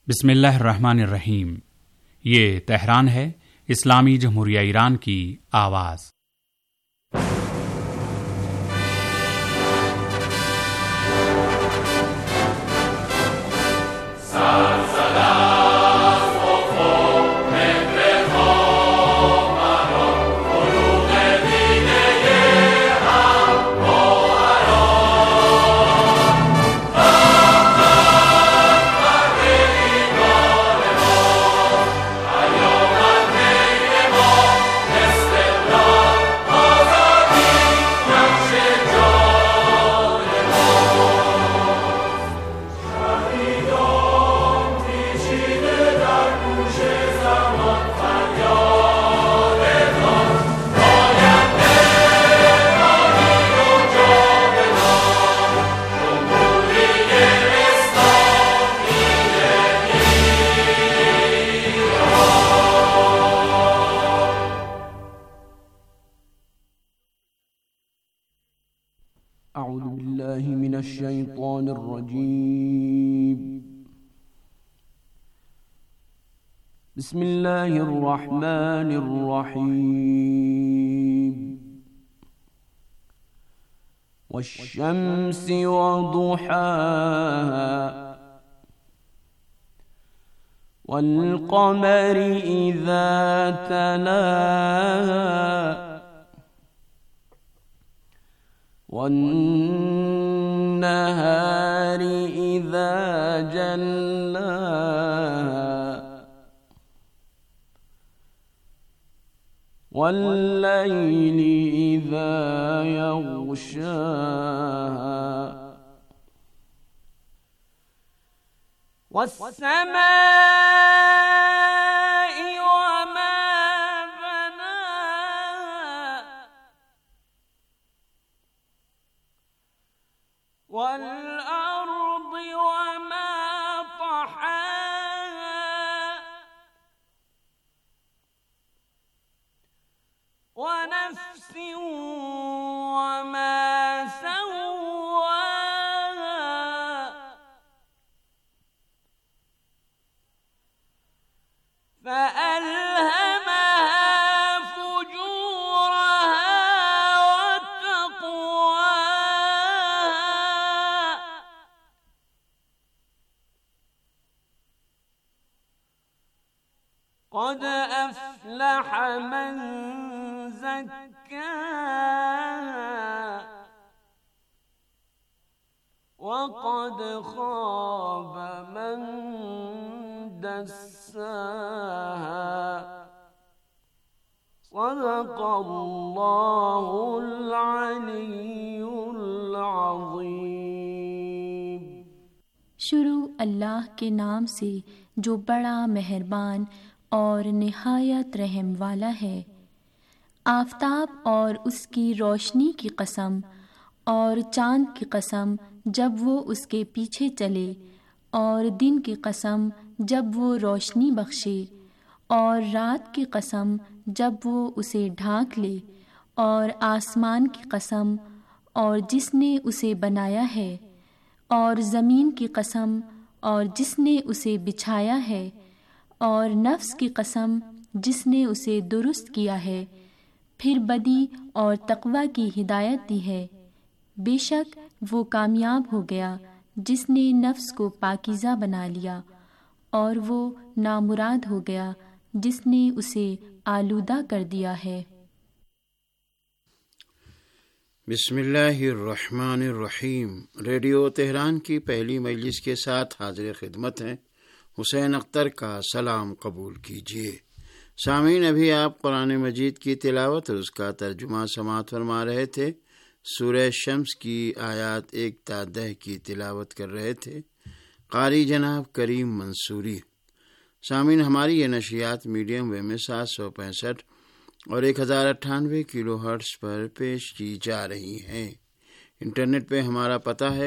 بسم اللہ الرحمن الرحیم۔ یہ تہران ہے، اسلامی جمہوریہ ایران کی آواز۔ اعوذ باللہ من الشیطان الرجیم، بسم اللہ الرحمن الرحیم۔ والشمس وضحاها والقمر اذا تلاها والنهار إذا جلاها والليل إذا يغشاها والسماء وما بناها والأرض وما طحاها ونفس وما سواها فألهمها فجورها وتقواها قد أفلح من زكاها وقد خاب من دساها صدق اللہ العلی العظیم۔ شروع اللہ کے نام سے جو بڑا مہربان اور نہایت رحم والا ہے۔ آفتاب اور اس کی روشنی کی قسم، اور چاند کی قسم جب وہ اس کے پیچھے چلے، اور دن کی قسم جب وہ روشنی بخشے، اور رات کی قسم جب وہ اسے ڈھانک لے، اور آسمان کی قسم اور جس نے اسے بنایا ہے، اور زمین کی قسم اور جس نے اسے بچھایا ہے، اور نفس کی قسم جس نے اسے درست کیا ہے، پھر بدی اور تقوی کی ہدایت دی ہے۔ بے شک وہ کامیاب ہو گیا جس نے نفس کو پاکیزہ بنا لیا، اور وہ نامراد ہو گیا جس نے اسے آلودہ کر دیا ہے۔ بسم اللہ الرحمن الرحیم۔ ریڈیو تہران کی پہلی مجلس کے ساتھ حاضر خدمت ہیں، حسین اختر کا سلام قبول کیجیے۔ سامعین، ابھی آپ قرآن مجید کی تلاوت اور اس کا ترجمہ سماعت فرما رہے تھے۔ سورہ شمس کی آیات 1 تا 10 کی تلاوت کر رہے تھے قاری جناب کریم منصوری۔ سامعین، ہماری یہ نشریات میڈیم ویو میں 765 اور 1098 کلو ہرٹز پر پیش کی جا رہی ہیں۔ انٹرنیٹ پہ ہمارا پتہ ہے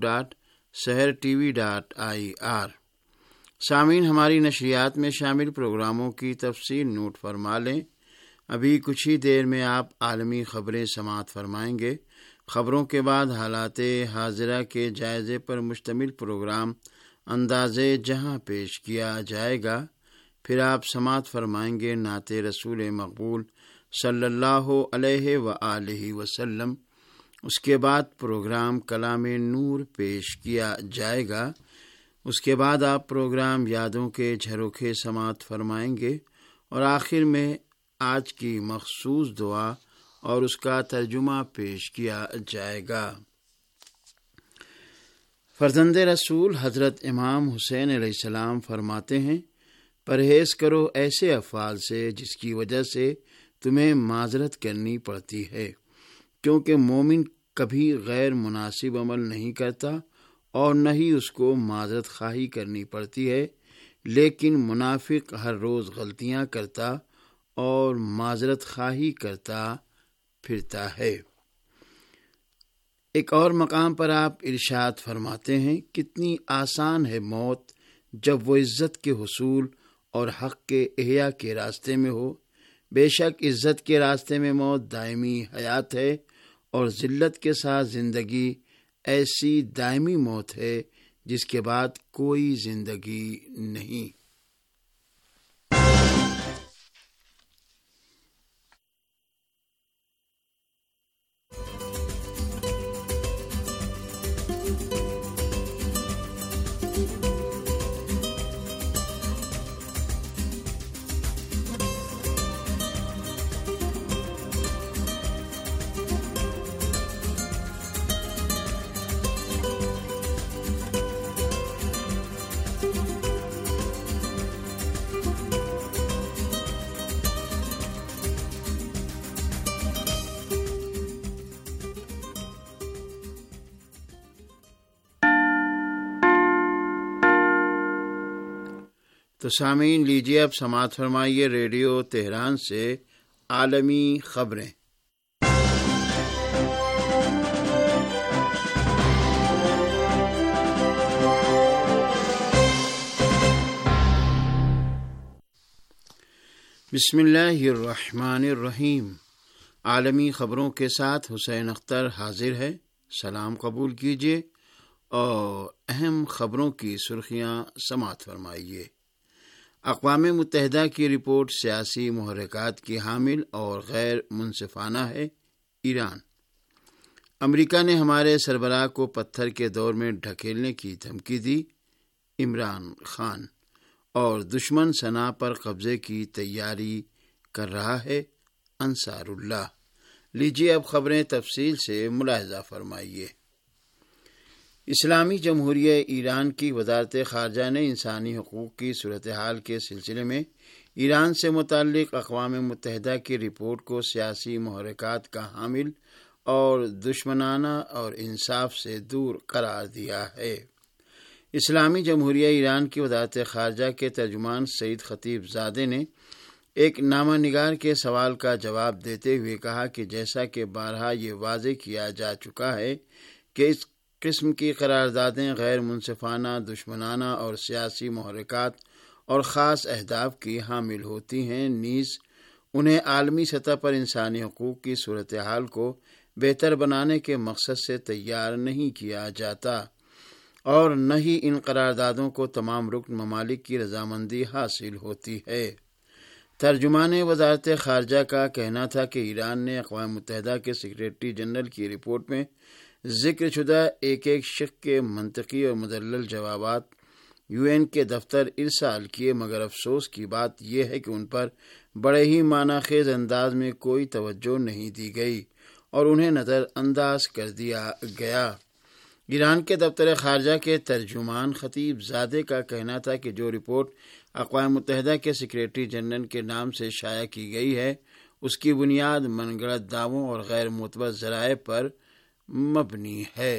urdu.sehrtv.ir۔ سامعین، ہماری نشریات میں شامل پروگراموں کی تفصیل نوٹ فرما لیں۔ ابھی کچھ ہی دیر میں آپ عالمی خبریں سماعت فرمائیں گے۔ خبروں کے بعد حالات حاضرہ کے جائزے پر مشتمل پروگرام اندازے جہاں پیش کیا جائے گا، پھر آپ سماعت فرمائیں گے نعت رسول مقبول صلی اللہ علیہ وآلہ وسلم۔ اس کے بعد پروگرام کلام نور پیش کیا جائے گا۔ اس کے بعد آپ پروگرام یادوں کے جھروکے سماعت فرمائیں گے، اور آخر میں آج کی مخصوص دعا اور اس کا ترجمہ پیش کیا جائے گا۔ فرزند رسول حضرت امام حسین علیہ السلام فرماتے ہیں، پرہیز کرو ایسے افعال سے جس کی وجہ سے تمہیں معذرت کرنی پڑتی ہے، کیونکہ مومن کبھی غیر مناسب عمل نہیں کرتا اور نہ ہی اس کو معذرت خواہی کرنی پڑتی ہے، لیکن منافق ہر روز غلطیاں کرتا اور معذرت خواہی کرتا پھرتا ہے۔ ایک اور مقام پر آپ ارشاد فرماتے ہیں، کتنی آسان ہے موت جب وہ عزت کے حصول اور حق کے احیاء کے راستے میں ہو۔ بے شک عزت کے راستے میں موت دائمی حیات ہے، اور ذلت کے ساتھ زندگی ایسی دائمی موت ہے جس کے بعد کوئی زندگی نہیں۔ تو سامعین، لیجیے اب سماعت فرمائیے ریڈیو تہران سے عالمی خبریں۔ بسم اللہ الرحمن الرحیم۔ عالمی خبروں کے ساتھ حسین اختر حاضر ہے۔ سلام قبول کیجیے اور اہم خبروں کی سرخیاں سماعت فرمائیے۔ اقوام متحدہ کی رپورٹ سیاسی محرکات کی حامل اور غیر منصفانہ ہے۔ ایران، امریکہ نے ہمارے سربراہ کو پتھر کے دور میں ڈھکیلنے کی دھمکی دی۔ عمران خان، اور دشمن صنع پر قبضے کی تیاری کر رہا ہے۔ انصار اللہ۔ لیجیے اب خبریں تفصیل سے ملاحظہ فرمائیے۔ اسلامی جمہوریہ ایران کی وزارت خارجہ نے انسانی حقوق کی صورتحال کے سلسلے میں ایران سے متعلق اقوام متحدہ کی رپورٹ کو سیاسی محرکات کا حامل اور دشمنانہ اور انصاف سے دور قرار دیا ہے۔ اسلامی جمہوریہ ایران کی وزارت خارجہ کے ترجمان سعید خطیب زادے نے ایک نامہ نگار کے سوال کا جواب دیتے ہوئے کہا کہ جیسا کہ بارہا یہ واضح کیا جا چکا ہے کہ اس قسم کی قراردادیں غیر منصفانہ، دشمنانہ اور سیاسی محرکات اور خاص اہداف کی حامل ہوتی ہیں، نیز انہیں عالمی سطح پر انسانی حقوق کی صورتحال کو بہتر بنانے کے مقصد سے تیار نہیں کیا جاتا، اور نہ ہی ان قراردادوں کو تمام رکن ممالک کی رضامندی حاصل ہوتی ہے۔ ترجمان وزارت خارجہ کا کہنا تھا کہ ایران نے اقوام متحدہ کے سیکریٹری جنرل کی رپورٹ میں ذکر شدہ ایک شق کے منطقی اور مدلل جوابات UN کے دفتر ارسال کیے، مگر افسوس کی بات یہ ہے کہ ان پر بڑے ہی معنی خیز انداز میں کوئی توجہ نہیں دی گئی اور انہیں نظر انداز کر دیا گیا۔ ایران کے دفتر خارجہ کے ترجمان خطیب زادے کا کہنا تھا کہ جو رپورٹ اقوام متحدہ کے سیکریٹری جنرل کے نام سے شائع کی گئی ہے، اس کی بنیاد من گھڑت دعووں اور غیر معتبر ذرائع پر مبنی ہے۔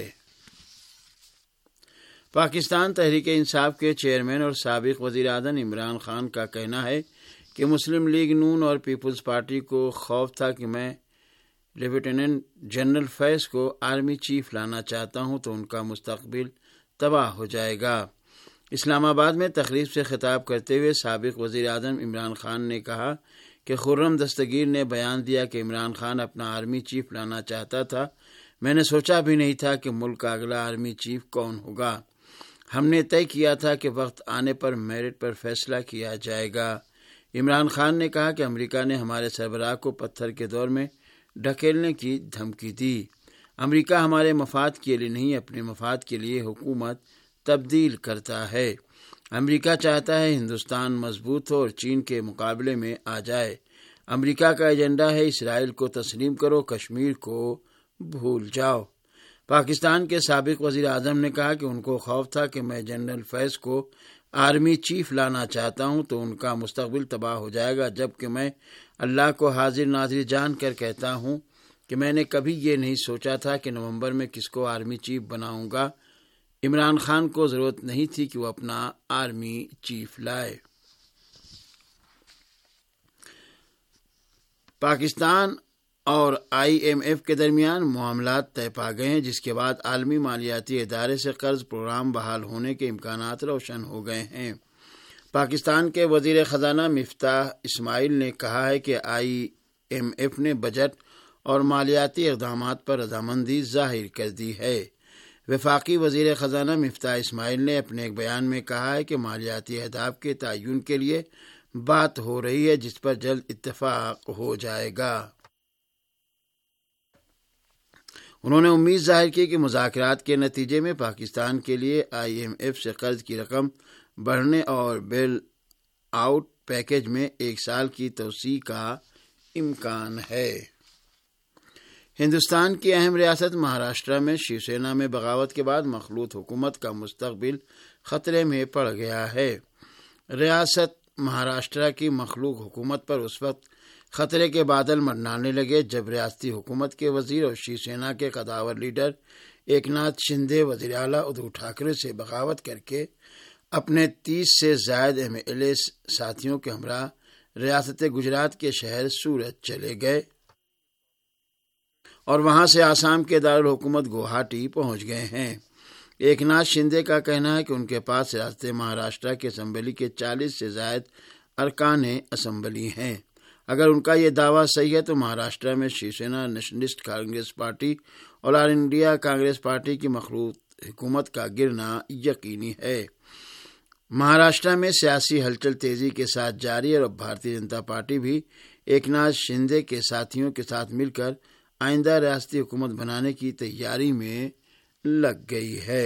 پاکستان تحریک انصاف کے چیئرمین اور سابق وزیر اعظم عمران خان کا کہنا ہے کہ مسلم لیگ نون اور پیپلز پارٹی کو خوف تھا کہ میں لیفٹیننٹ جنرل فیض کو آرمی چیف لانا چاہتا ہوں تو ان کا مستقبل تباہ ہو جائے گا۔ اسلام آباد میں تقریب سے خطاب کرتے ہوئے سابق وزیر اعظم عمران خان نے کہا کہ خرم دستگیر نے بیان دیا کہ عمران خان اپنا آرمی چیف لانا چاہتا تھا۔ میں نے سوچا بھی نہیں تھا کہ ملک کا اگلا آرمی چیف کون ہوگا۔ ہم نے طے کیا تھا کہ وقت آنے پر میرٹ پر فیصلہ کیا جائے گا۔ عمران خان نے کہا کہ امریکہ نے ہمارے سربراہ کو پتھر کے دور میں ڈھکیلنے کی دھمکی دی۔ امریکہ ہمارے مفاد کے لیے نہیں، اپنے مفاد کے لیے حکومت تبدیل کرتا ہے۔ امریکہ چاہتا ہے ہندوستان مضبوط ہو اور چین کے مقابلے میں آ جائے۔ امریکہ کا ایجنڈا ہے اسرائیل کو تسلیم کرو، کشمیر کو بھول جاؤ۔ پاکستان کے سابق وزیر اعظم نے کہا کہ ان کو خوف تھا کہ میں جنرل فیض کو آرمی چیف لانا چاہتا ہوں تو ان کا مستقبل تباہ ہو جائے گا، جبکہ میں اللہ کو حاضر ناظر جان کر کہتا ہوں کہ میں نے کبھی یہ نہیں سوچا تھا کہ نومبر میں کس کو آرمی چیف بناؤں گا۔ عمران خان کو ضرورت نہیں تھی کہ وہ اپنا آرمی چیف لائے۔ پاکستان اور IMF کے درمیان معاملات طے پا گئے ہیں، جس کے بعد عالمی مالیاتی ادارے سے قرض پروگرام بحال ہونے کے امکانات روشن ہو گئے ہیں۔ پاکستان کے وزیر خزانہ مفتاح اسماعیل نے کہا ہے کہ IMF نے بجٹ اور مالیاتی اقدامات پر رضامندی ظاہر کر دی ہے۔ وفاقی وزیر خزانہ مفتاح اسماعیل نے اپنے ایک بیان میں کہا ہے کہ مالیاتی اہداف کے تعین کے لیے بات ہو رہی ہے، جس پر جلد اتفاق ہو جائے گا۔ انہوں نے امید ظاہر کی کہ مذاکرات کے نتیجے میں پاکستان کے لیے IMF سے قرض کی رقم بڑھنے اور بیل آؤٹ پیکج میں 1 سال کی توسیع کا امکان ہے۔ ہندوستان کی اہم ریاست مہاراشٹرا میں شیو سینا میں بغاوت کے بعد مخلوط حکومت کا مستقبل خطرے میں پڑ گیا ہے۔ ریاست مہاراشٹرا کی مخلوق حکومت پر اس وقت خطرے کے بادل منڈلانے لگے جب ریاستی حکومت کے وزیر اور شیو سینا کے قداور لیڈر ایکناتھ شندے وزیر اعلیٰ ادھو ٹھاکرے سے بغاوت کر کے اپنے 30 سے زائد MLA ساتھیوں کے ہمراہ ریاست گجرات کے شہر سورت چلے گئے اور وہاں سے آسام کے دارالحکومت گوہاٹی پہنچ گئے ہیں۔ ایکناتھ شندے کا کہنا ہے کہ ان کے پاس ریاست مہاراشٹرا کے اسمبلی کے 40 سے زائد ارکان اسمبلی ہیں۔ اگر ان کا یہ دعویٰ صحیح ہے تو مہاراشٹرا میں Shiv Sena Nationalist Congress Party اور آل انڈیا کانگریس پارٹی کی مخلوط حکومت کا گرنا یقینی ہے۔ مہاراشٹرا میں سیاسی ہلچل تیزی کے ساتھ جاری ہے اور بھارتیہ جنتا پارٹی بھی ایکناتھ شندے کے ساتھیوں کے ساتھ مل کر آئندہ ریاستی حکومت بنانے کی تیاری میں لگ گئی ہے۔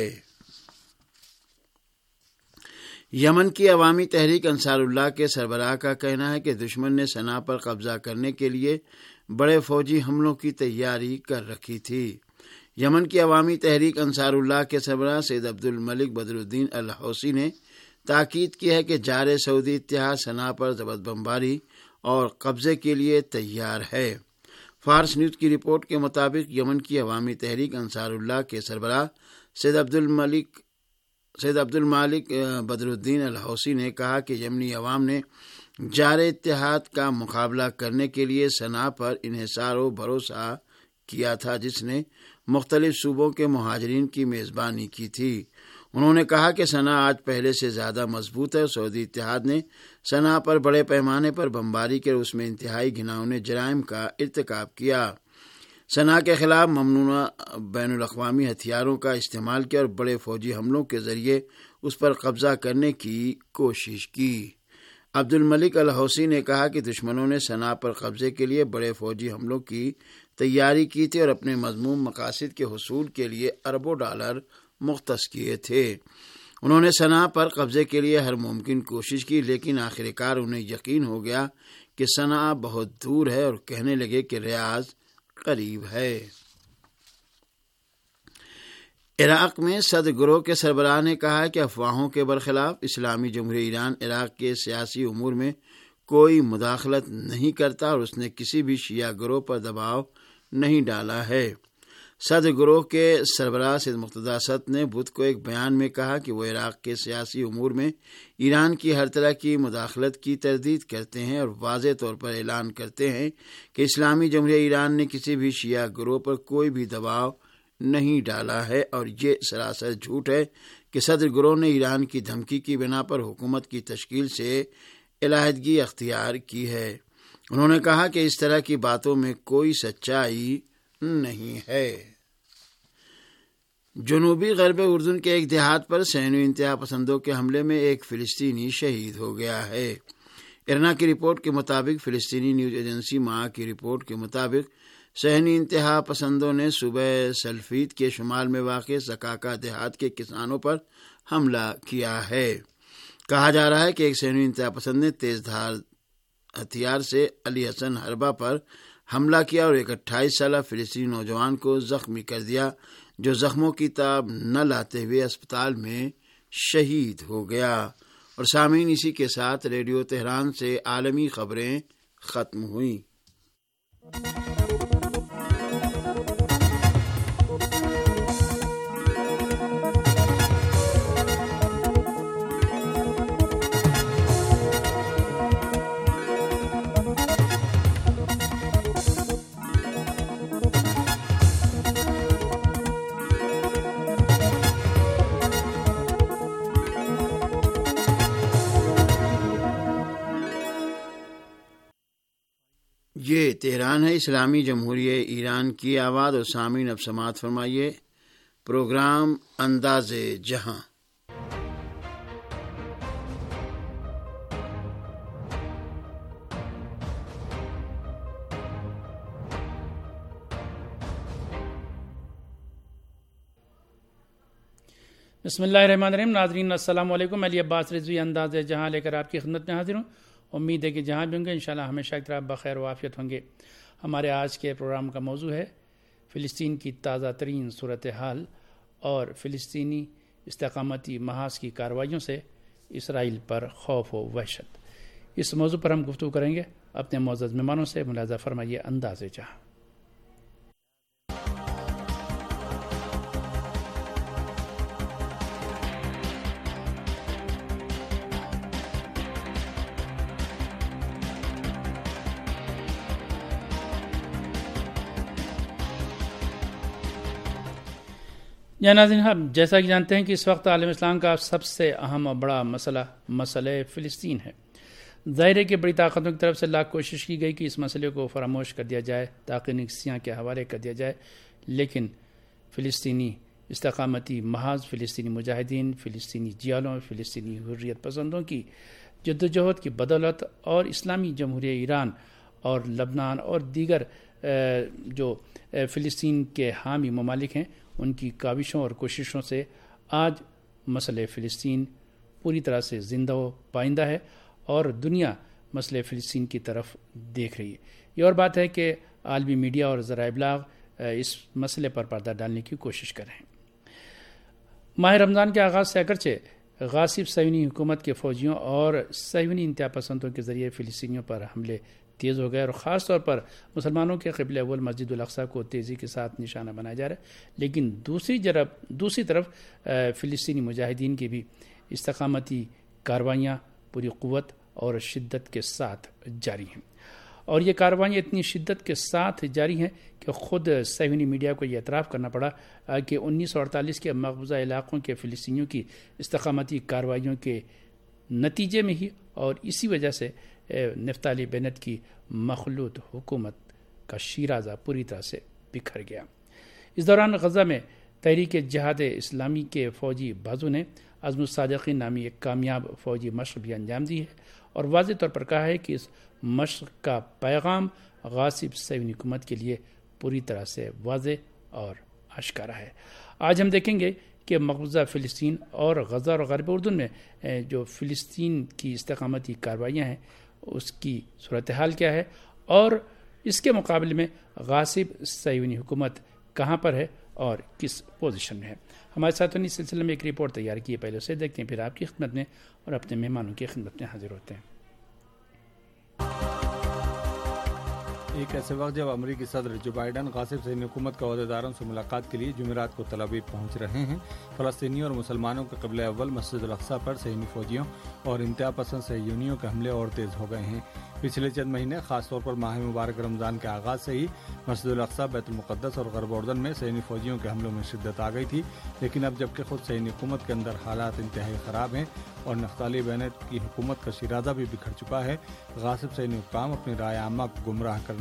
یمن کی عوامی تحریک انصار اللہ کے سربراہ کا کہنا ہے کہ دشمن نے صنعاء پر قبضہ کرنے کے لیے بڑے فوجی حملوں کی تیاری کر رکھی تھی۔ یمن کی عوامی تحریک انصار اللہ کے سربراہ سید عبد الملک بدر الدین الحوثی نے تاکید کی ہے کہ جارِ سعودی اتحاد صنعاء پر ضبط بمباری اور قبضے کے لیے تیار ہے۔ فارس نیوز کی رپورٹ کے مطابق یمن کی عوامی تحریک انصار اللہ کے سربراہ سید عبد المالک بدر الدین الحوثی نے کہا کہ یمنی عوام نے جارِ اتحاد کا مقابلہ کرنے کے لیے صنعاء پر انحصار و بھروسہ کیا تھا، جس نے مختلف صوبوں کے مہاجرین کی میزبانی کی تھی۔ انہوں نے کہا کہ صنعاء آج پہلے سے زیادہ مضبوط ہے۔ سعودی اتحاد نے صنعاء پر بڑے پیمانے پر بمباری کر اس میں انتہائی گھناؤنے جرائم کا ارتکاب کیا۔ صنعاء کے خلاف ممنوعہ بین الاقوامی ہتھیاروں کا استعمال کیا اور بڑے فوجی حملوں کے ذریعے اس پر قبضہ کرنے کی کوشش کی۔ عبد الملک الحوثی نے کہا کہ دشمنوں نے صنعاء پر قبضے کے لیے بڑے فوجی حملوں کی تیاری کی تھی اور اپنے مذموم مقاصد کے حصول کے لیے اربوں ڈالر مختص کیے تھے۔ انہوں نے صنعاء پر قبضے کے لیے ہر ممکن کوشش کی، لیکن آخرکار انہیں یقین ہو گیا کہ صنعاء بہت دور ہے اور کہنے لگے کہ ریاض قریب ہے۔ عراق میں صدر گروہ کے سربراہ نے کہا کہ افواہوں کے برخلاف اسلامی جمہوریہ ایران عراق کے سیاسی امور میں کوئی مداخلت نہیں کرتا اور اس نے کسی بھی شیعہ گروہ پر دباؤ نہیں ڈالا ہے۔ صدر گروہ کے سربراہ سید مقتدی اسد نے بدھ کو ایک بیان میں کہا کہ وہ عراق کے سیاسی امور میں ایران کی ہر طرح کی مداخلت کی تردید کرتے ہیں اور واضح طور پر اعلان کرتے ہیں کہ اسلامی جمہوریہ ایران نے کسی بھی شیعہ گروہ پر کوئی بھی دباؤ نہیں ڈالا ہے اور یہ سراسر جھوٹ ہے کہ صدر گروہ نے ایران کی دھمکی کی بنا پر حکومت کی تشکیل سے علیحدگی اختیار کی ہے۔ انہوں نے کہا کہ اس طرح کی باتوں میں کوئی سچائی نہیں ہے۔ جنوبی غرب اردن کے ایک دیہات پر صہیونی انتہا پسندوں کے حملے میں ایک فلسطینی شہید ہو گیا ہے۔ ارنا کی رپورٹ کے مطابق فلسطینی نیوز ایجنسی ماہ کی رپورٹ کے مطابق صہیونی انتہا پسندوں نے صوبہ سلفیت کے شمال میں واقع زکاکا دیہات کے کسانوں پر حملہ کیا ہے۔ کہا جا رہا ہے کہ ایک صہیونی انتہا پسند نے تیز دھار ہتھیار سے علی حسن حربہ پر حملہ کیا اور ایک 28 سالہ فلسطینی نوجوان کو زخمی کر دیا، جو زخموں کی تاب نہ لاتے ہوئے اسپتال میں شہید ہو گیا۔ اور سامعین، اسی کے ساتھ ریڈیو تہران سے عالمی خبریں ختم ہوئیں۔ یہ تہران ہے، اسلامی جمہوریہ ایران کی آواز۔ اور سامعین، اب سماعت فرمائیے پروگرام انداز جہاں۔ بسم اللہ الرحمن الرحیم۔ ناظرین السلام علیکم۔ علی عباس رضوی انداز جہاں لے کر آپ کی خدمت میں حاضر ہوں۔ امید ہے کہ جہاں بھی ہوں گے انشاءاللہ ہمیشہ کی طرح بخیر و عافیت ہوں گے۔ ہمارے آج کے پروگرام کا موضوع ہے فلسطین کی تازہ ترین صورتحال اور فلسطینی استقامتی محاذ کی کارروائیوں سے اسرائیل پر خوف و وحشت۔ اس موضوع پر ہم گفتگو کریں گے اپنے معزز مہمانوں سے۔ ملاحظہ فرمائیے انداز جہاں۔ ناظرین، ہم جیسا کہ جانتے ہیں کہ اس وقت عالم اسلام کا سب سے اہم اور بڑا مسئلہ فلسطین ہے۔ ظاہر ہے کہ بڑی طاقتوں کی طرف سے لاکھ کوشش کی گئی کہ اس مسئلے کو فراموش کر دیا جائے، تاکہ نکسیاں کے حوالے کر دیا جائے، لیکن فلسطینی استقامتی محاذ، فلسطینی مجاہدین، فلسطینی جیالوں، فلسطینی حریت پسندوں کی جدوجہد کی بدولت اور اسلامی جمہوریہ ایران اور لبنان اور دیگر جو فلسطین کے حامی ممالک ہیں ان کی کاوشوں اور کوششوں سے آج مسئلہ فلسطین پوری طرح سے زندہ و پائندہ ہے اور دنیا مسئلہ فلسطین کی طرف دیکھ رہی ہے۔ یہ اور بات ہے کہ عالمی میڈیا اور ذرائع ابلاغ اس مسئلے پر پردہ ڈالنے کی کوشش کر رہے ہیں۔ ماہ رمضان کے آغاز سے اگرچہ غاصب صہیونی حکومت کے فوجیوں اور صہیونی انتہا پسندوں کے ذریعے فلسطینیوں پر حملے تیز ہو گئے اور خاص طور پر مسلمانوں کے قبلہ اول مسجد الاقصیٰ کو تیزی کے ساتھ نشانہ بنایا جا رہا ہے، لیکن دوسری طرف فلسطینی مجاہدین کی بھی استقامتی کاروائیاں پوری قوت اور شدت کے ساتھ جاری ہیں، اور یہ کاروائیاں اتنی شدت کے ساتھ جاری ہیں کہ خود صہیونی میڈیا کو یہ اعتراف کرنا پڑا کہ 1948 کے مقبوضہ علاقوں کے فلسطینیوں کی استقامتی کاروائیوں کے نتیجے میں ہی اور اسی وجہ سے نفتالی بینٹ کی مخلوط حکومت کا شیرازہ پوری طرح سے بکھر گیا۔ اس دوران غزہ میں تحریک جہاد اسلامی کے فوجی بازو نے عزم الصادقین نامی ایک کامیاب فوجی مشق بھی انجام دی ہے اور واضح طور پر کہا ہے کہ اس مشق کا پیغام غاصب صہیونی حکومت کے لیے پوری طرح سے واضح اور آشکارا ہے۔ آج ہم دیکھیں گے کہ مقبوضہ فلسطین اور غزہ اور غرب اردن میں جو فلسطین کی استقامتی کارروائیاں ہیں اس کی صورتحال کیا ہے اور اس کے مقابلے میں غاصب صہیونی حکومت کہاں پر ہے اور کس پوزیشن میں ہے۔ ہمارے ساتھ اس سلسلے میں ایک رپورٹ تیار کی ہے، پہلے سے دیکھتے ہیں، پھر آپ کی خدمت میں اور اپنے مہمانوں کی خدمت میں حاضر ہوتے ہیں۔ ایک ایسے وقت جب امریکی صدر جو بائیڈن غاصب صہیونی حکومت کے عہدیداروں سے ملاقات کے لیے جمعرات کو تل ابیب پہنچ رہے ہیں، فلسطینیوں اور مسلمانوں کے قبلہ اول مسجد الاقصیٰ پر صہیونی فوجیوں اور انتہا پسند صہیونیوں کے حملے اور تیز ہو گئے ہیں۔ پچھلے چند مہینے خاص طور پر ماہ مبارک رمضان کے آغاز سے ہی مسجد الاقصیٰ، بیت المقدس اور غرب اردن میں صہیونی فوجیوں کے حملوں میں شدت آ گئی تھی، لیکن اب جبکہ خود صہیونی حکومت کے اندر حالات انتہائی خراب ہیں اور نفتالی بینٹ کی حکومت کا شیرازہ بھی بکھر چکا ہے، غاصب صہیونی حکام اپنی رائے عامہ کو گمراہ کرنے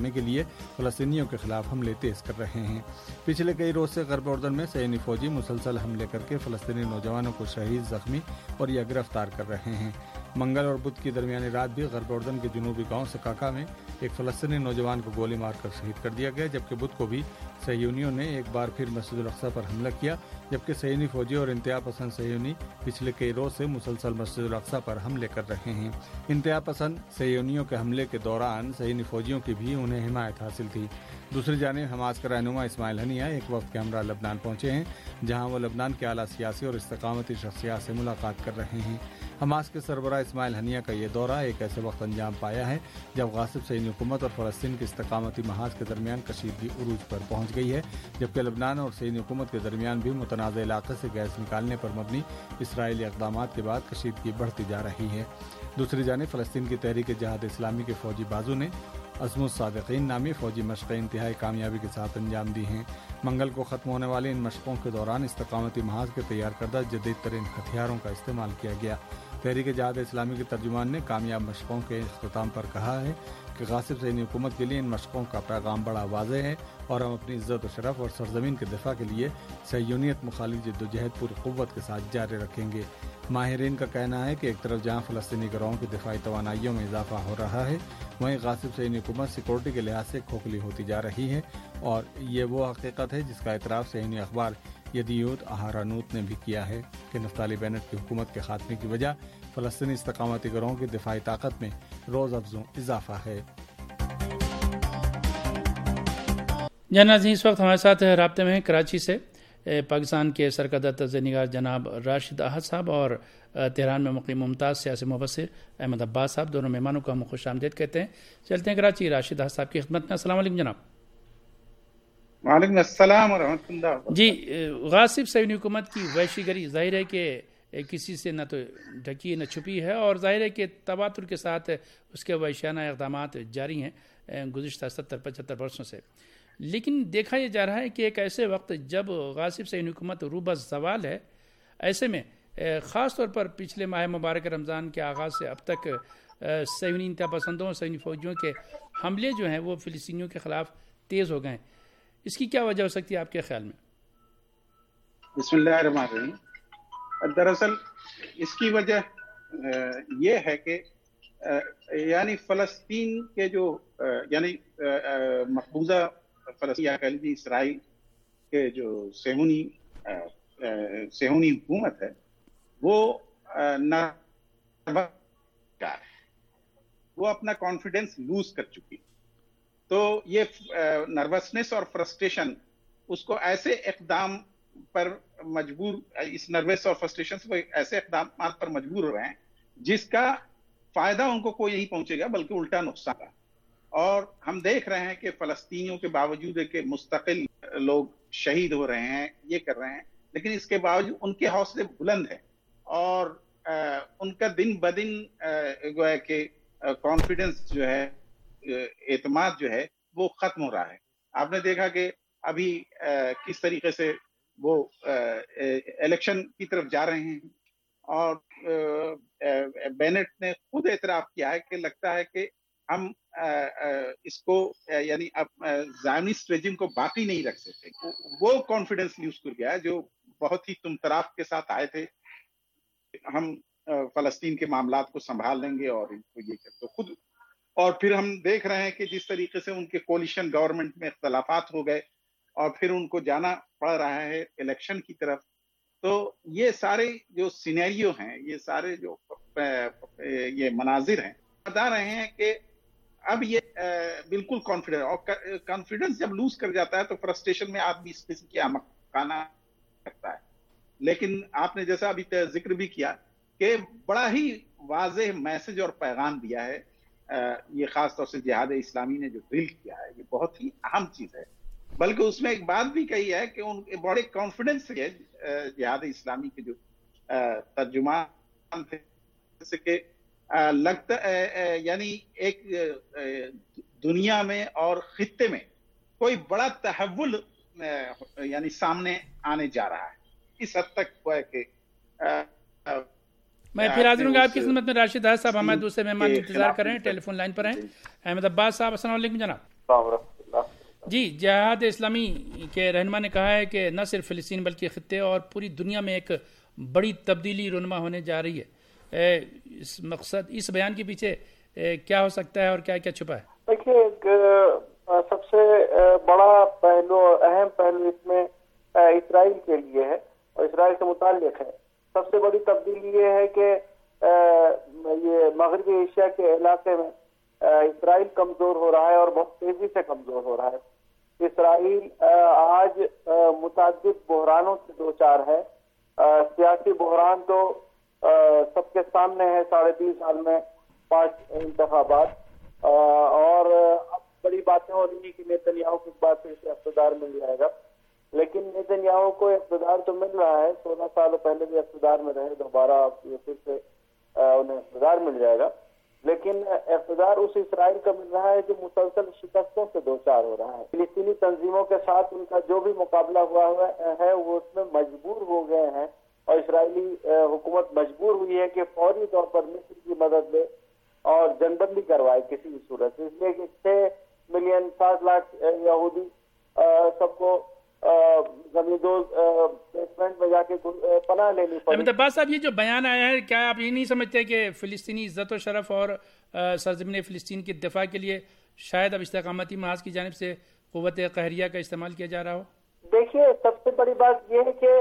کرنے کے لیے فلسطینیوں کے خلاف حملے تیز کر رہے ہیں۔ پچھلے کئی روز سے غرب اردن میں صہیونی فوجی مسلسل حملے کر کے فلسطینی نوجوانوں کو شہید، زخمی اور یا گرفتار کر رہے ہیں۔ منگل اور بدھ کی درمیانی رات بھی غرب اردن کے جنوبی گاؤں سکاکا میں ایک فلسطینی نوجوان کو گولی مار کر شہید کر دیا گیا، جبکہ بدھ کو بھی صہیونیوں نے ایک بار پھر مسجد الاقصی پر حملہ کیا، جبکہ صہیونی فوجی اور انتہا پسند صہیونی پچھلے کئی روز سے مسلسل مسجد الاقصی پر حملے کر رہے ہیں۔ انتہا پسند صہیونیوں کے حملے کے دوران صہیونی فوجیوں کی بھی انہیں حمایت حاصل تھی۔ دوسری جانب حماس کا رہنما اسماعیل ہنیہ ایک وفد کے ہمراہ لبنان پہنچے ہیں، جہاں وہ لبنان کے اعلیٰ سیاسی اور استقامتی شخصیات سے ملاقات کر رہے ہیں۔ حماس کے سربراہ اسماعیل ہنیہ کا یہ دورہ ایک ایسے وقت انجام پایا ہے جب غاصب صہیونی حکومت اور فلسطین کے استقامتی محاذ کے درمیان کشیدگی عروج پر پہنچ گئی ہے، جبکہ لبنان اور صہیونی حکومت کے درمیان بھی متنازع علاقے سے گیس نکالنے پر مبنی اسرائیلی اقدامات کے بعد کشیدگی بڑھتی جا رہی ہے۔ دوسری جانب فلسطین کی تحریک جہاد اسلامی کے فوجی بازو نے عزم الصادقین نامی فوجی مشقیں انتہائی کامیابی کے ساتھ انجام دی ہیں۔ منگل کو ختم ہونے والے ان مشقوں کے دوران استقامتی محاذ کے تیار کردہ جدید ترین ہتھیاروں کا استعمال کیا گیا۔ تحریک جہاد اسلامی کے ترجمان نے کامیاب مشقوں کے اختتام پر کہا ہے کہ غاصب صہیونی حکومت کے لیے ان مشقوں کا پیغام بڑا واضح ہے اور ہم اپنی عزت و شرف اور سرزمین کے دفاع کے لیے صہیونیت مخالف جدوجہد پوری قوت کے ساتھ جاری رکھیں گے۔ ماہرین کا کہنا ہے کہ ایک طرف جہاں فلسطینی گروہوں کی دفاعی توانائیوں میں اضافہ ہو رہا ہے، وہیں غاصب صہیونی حکومت سیکورٹی کے لحاظ سے کھوکھلی ہوتی جا رہی ہے، اور یہ وہ حقیقت ہے جس کا اعتراف صہیونی اخبار یدیوت اہرانوت نے بھی کیا ہے کہ نفتالی بینٹ کی حکومت کے خاتمے کی وجہ فلسطینی استقامتی گروہوں کی دفاعی طاقت میں روز افزوں اضافہ ہے۔ ناظرین، اس وقت ہمارے ساتھ رابطے میں ہیں کراچی سے پاکستان کے سرکردہ تجزیہ نگار جناب راشد احد صاحب اور تہران میں مقیم ممتاز سیاسی مبصر احمد عباس صاحب۔ دونوں مہمانوں کو ہم خوش آمدید کہتے ہیں۔ چلتے ہیں کراچی راشد احد صاحب کی خدمت میں۔ السلام علیکم جناب۔ وعلیکم السلام ورحمۃ اللہ۔ جی، غاصب صہیونی حکومت کی وحشی گری ظاہر ہے کہ کسی سے نہ تو ڈھکی نہ چھپی ہے، اور ظاہر ہے کہ تواتر کے ساتھ اس کے وحشیانہ اقدامات جاری ہیں گزشتہ 70-75 برسوں سے۔ لیکن دیکھا یہ جا رہا ہے کہ ایک ایسے وقت جب غاصب صہیونی حکومت روبہ زوال ہے، ایسے میں خاص طور پر پچھلے ماہ مبارک رمضان کے آغاز سے اب تک صہیونی انتہا پسندوں اور صہیونی فوجیوں کے حملے جو ہیں وہ فلسطینیوں کے خلاف تیز ہو گئے۔ اس کی کیا وجہ ہو سکتی ہے آپ کے خیال میں؟ بسم اللہ الرحمن الرحیم۔ دراصل اس کی وجہ یہ ہے کہ یعنی فلسطین کے جو یعنی مقبوضہ فلسطین یا کہہ لیجیے اسرائیل کے جو صہیونی حکومت ہے وہ اپنا کانفیڈنس لوز کر چکی، تو یہ نروسنس اور فرسٹریشن اس کو ایسے اقدام پر مجبور، اس نروس اور فرسٹریشن سے ایسے اقدامات پر مجبور ہو رہے ہیں جس کا فائدہ ان کو کوئی نہیں پہنچے گا بلکہ الٹا نقصان کا۔ اور ہم دیکھ رہے ہیں کہ فلسطینیوں کے باوجود کہ مستقل لوگ شہید ہو رہے ہیں، یہ کر رہے ہیں، لیکن اس کے باوجود ان کے حوصلے بلند ہیں اور ان کا دن بدن گویا کہ کانفیڈنس جو ہے، اعتماد جو ہے وہ ختم ہو رہا ہے۔ آپ نے دیکھا کہ ابھی کس طریقے سے وہ الیکشن کی طرف جا رہے ہیں، اور بینٹ نے خود اعتراف کیا ہے کہ لگتا ہے کہ ہم اس کو یعنی زائونسٹ رجیم کو باقی نہیں رکھ سکتے۔ وہ کانفیڈنس لوز کر گیا ہے جو بہت ہی تم طراف کے ساتھ آئے تھے، ہم فلسطین کے معاملات کو سنبھال لیں گے اور ان کو یہ کرتے خود۔ اور پھر ہم دیکھ رہے ہیں کہ جس طریقے سے ان کے کولیشن گورنمنٹ میں اختلافات ہو گئے اور پھر ان کو جانا پڑ رہا ہے الیکشن کی طرف، تو یہ سارے جو سینیریو ہیں، یہ سارے جو یہ مناظر ہیں، بتا رہے ہیں کہ اب یہ بالکل کانفیڈنس، اور کانفیڈنس جب لوز کر جاتا ہے تو فرسٹریشن میں آدمی اس قسم کی احمقانہ کرتا ہے۔ لیکن آپ نے جیسا ابھی ذکر بھی کیا کہ بڑا ہی واضح میسج اور پیغام دیا ہے، یہ خاص طور سے جہاد اسلامی نے جو ڈرل کیا ہے، یہ بہت ہی اہم چیز ہے۔ بلکہ اس میں ایک بات بھی کہی ہے کہ ان کے بڑے کانفیڈنس سے جہاد اسلامی کے جو ترجمان تھے، جیسے کہ لگتا یعنی ایک دنیا میں اور خطے میں کوئی بڑا تحول یعنی سامنے آنے جا رہا ہے، اس حد تک وہ ہے کہ میں پھر حاضر ہوں گا آپ کی خدمت میں۔ راشد احد صاحب ہمارے دوسرے مہمان انتظار کر رہے ہیں، ٹیلی فون لائن پر ہیں۔ احمد عباس صاحب، السلام علیکم جناب۔ السلام ورحمۃ اللہ۔ جی، جہاد اسلامی کے رہنما نے کہا ہے کہ نہ صرف فلسطین بلکہ خطے اور پوری دنیا میں ایک بڑی تبدیلی رونما ہونے جا رہی ہے۔ اس مقصد، اس بیان کے پیچھے کیا ہو سکتا ہے اور کیا کیا چھپا ہے؟ دیکھیے، ایک سب سے بڑا پہلو، اہم پہلو اس میں اسرائیل کے لیے ہے اور اسرائیل سے متعلق ہے۔ سب سے بڑی تبدیلی یہ ہے کہ یہ مغربی ایشیا کے علاقے میں اسرائیل کمزور ہو رہا ہے اور بہت تیزی سے کمزور ہو رہا ہے۔ اسرائیل آج متعدد بحرانوں سے دوچار ہے۔ سیاسی بحران تو سب کے سامنے ہے، 3.5 سال میں 5 انتخابات، اور اب بڑی باتیں ہو رہی ہیں کہ نیتنیاہو کو بعد پھر سے اقتدار مل جائے گا، لیکن نیتنیاہو کو اقتدار تو مل رہا ہے، 16 سال پہلے بھی اقتدار میں رہے، دوبارہ پھر سے انہیں اقتدار مل جائے گا، لیکن اقتدار اس اسرائیل کا مل رہا ہے جو مسلسل شکستوں سے دوچار ہو رہا ہے۔ فلسطینی تنظیموں کے ساتھ ان کا جو بھی مقابلہ ہوا ہے وہ اس میں مجبور ہو گئے ہیں، اور اسرائیلی حکومت مجبور ہوئی ہے کہ فوری طور پر مصر کی مدد لے اور جنگ بندی کروائے کسی بھی صورت سے، اس لیے کہ 6 ملین 60 لاکھ یہودی سب کو زمیندوز بیسمنٹ میں جا کے پناہ لینی پڑی۔ احمد عباس صاحب، یہ جو بیان آیا ہے، کیا آپ یہ نہیں سمجھتے کہ فلسطینی عزت و شرف اور سرزمین فلسطین کے دفاع کے لیے شاید اب استحکاماتی محاذ کی جانب سے قوت قہریہ کا استعمال کیا جا رہا ہو؟ دیکھیے، سب سے بڑی بات یہ ہے کہ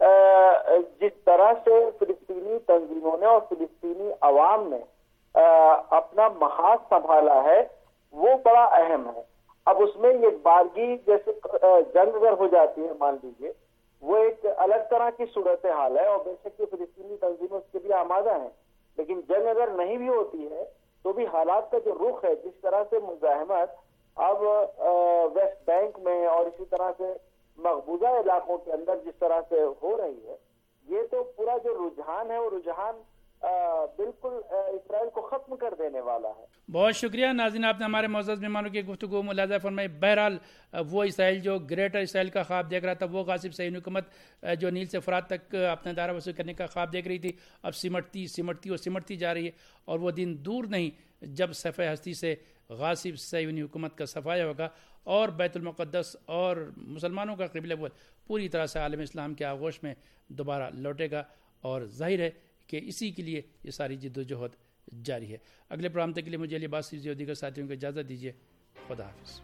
جس طرح سے فلسطینی تنظیموں نے اور فلسطینی عوام نے اپنا محاذ سنبھالا ہے وہ بڑا اہم ہے۔ اب اس میں یہ بارگی، جیسے جنگ اگر ہو جاتی ہے مان لیجیے، وہ ایک الگ طرح کی صورتحال ہے، اور بے شک یہ فلسطینی تنظیمیں اس کے لیے آمادہ ہیں، لیکن جنگ اگر نہیں بھی ہوتی ہے تو بھی حالات کا جو رخ ہے، جس طرح سے مزاحمت اب ویسٹ بینک میں اور اسی طرح سے مقبوضہ علاقوں کے اندر جس طرح سے ہو رہی ہے، یہ تو پورا جو رجحان ہے وہ رجحان بالکل اسرائیل کو ختم کر دینے والا ہے۔ بہت شکریہ ناظرین، آپ نے ہمارے معزز مہمانوں کی گفتگو ملاحظہ فرمائی۔ بہرحال وہ اسرائیل جو گریٹر اسرائیل کا خواب دیکھ رہا تھا، وہ غاصب صہیونی حکومت جو نیل سے فرات تک اپنا دائرہ وسیع کرنے کا خواب دیکھ رہی تھی، اب سمٹتی جا رہی ہے، اور وہ دن دور نہیں جب صفحہ ہستی سے غاصب صہیونی حکومت کا صفایا ہوگا اور بیت المقدس اور مسلمانوں کا قبلہ اول پوری طرح سے عالم اسلام کے آغوش میں دوبارہ لوٹے گا، اور ظاہر ہے کہ اسی کے لیے یہ ساری جد و جہد جاری ہے۔ اگلے پروگرام تک کے لیے مجھے علی عباس اور دیگر ساتھیوں کو اجازت دیجیے۔ خدا حافظ۔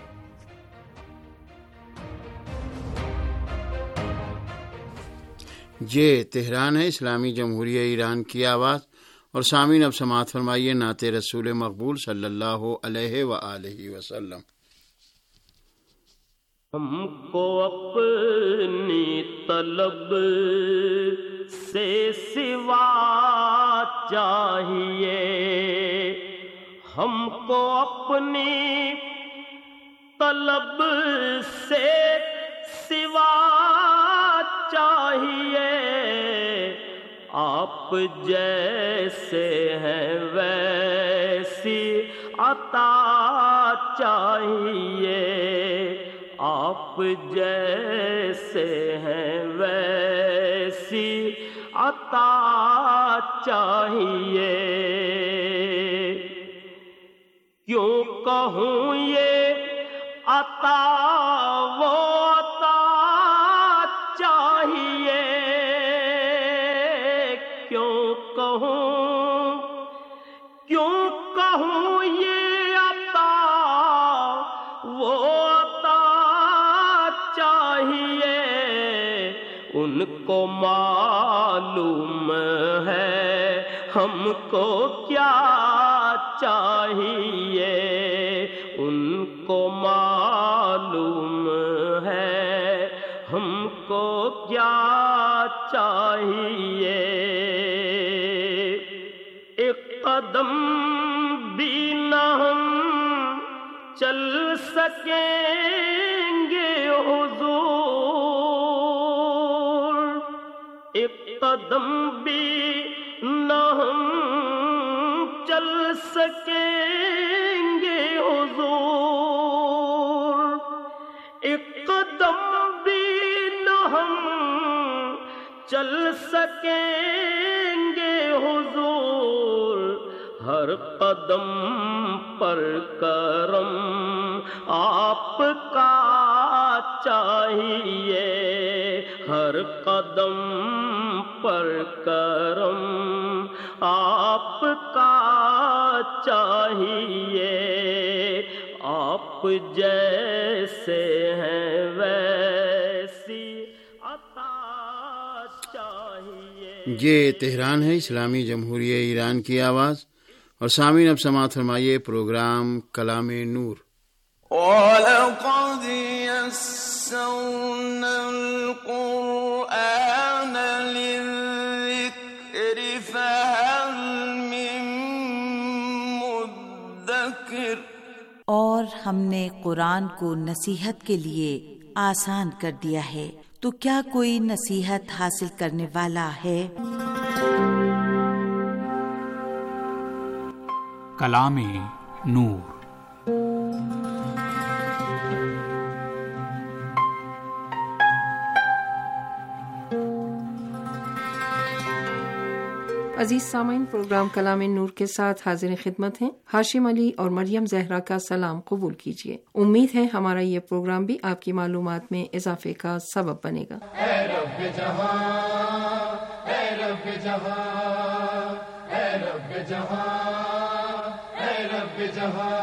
یہ تہران ہے، اسلامی جمہوریہ ایران کی آواز، اور سامعین اب سماعت فرمائیے نعت رسول مقبول صلی اللہ علیہ وآلہ وسلم۔ ہم کو اپنی طلب سے سوا چاہیے، ہم کو اپنی طلب سے سوا چاہیے، آپ جیسے ہیں ویسی عطا چاہیے، آپ جیسے ہیں ویسی عطا چاہیے، کیوں کہوں یہ عطا وہ عطا چاہیے، کیوں کہوں یہ عطا وہ عطا چاہیے، ان کو معلوم ہے ہم کو کیا چاہیے، ان کو معلوم ہے ہم کو کیا چاہیے، ایک قدم بھی نہ ہم چل سکیں گے حضور، ایک قدم بھی نہ ہم چل سکیں گے حضور، ایک قدم بھی نہ ہم چل سکیں گے حضور، ہر قدم پر کرم آپ کا چاہیے، ہر قدم پر کرم آپ کا چاہیے، آپ جیسے ہیں ویسی عطا چاہیے۔ یہ تہران ہے، اسلامی جمہوریہ ایران کی آواز۔ اور سامعین اب سماعت فرمائیے پروگرام کلام نور۔ وَلَقَدْ يَسَّرْنَا الْقُرْآنَ لِلذِّكْرِ فَهَلْ مِن مُّدَّكِرٍ، اور ہم نے قرآن کو نصیحت کے لیے آسان کر دیا ہے، تو کیا کوئی نصیحت حاصل کرنے والا ہے؟ کلام نور۔ عزیز سامعین، پروگرام کلام نور کے ساتھ حاضر خدمت ہیں ہاشم علی اور مریم زہرا کا سلام قبول کیجیے۔ امید ہے ہمارا یہ پروگرام بھی آپ کی معلومات میں اضافے کا سبب بنے گا۔ اے رب جہاں، اے رب جہاں، اے رب جہاں، اے رب جہاں،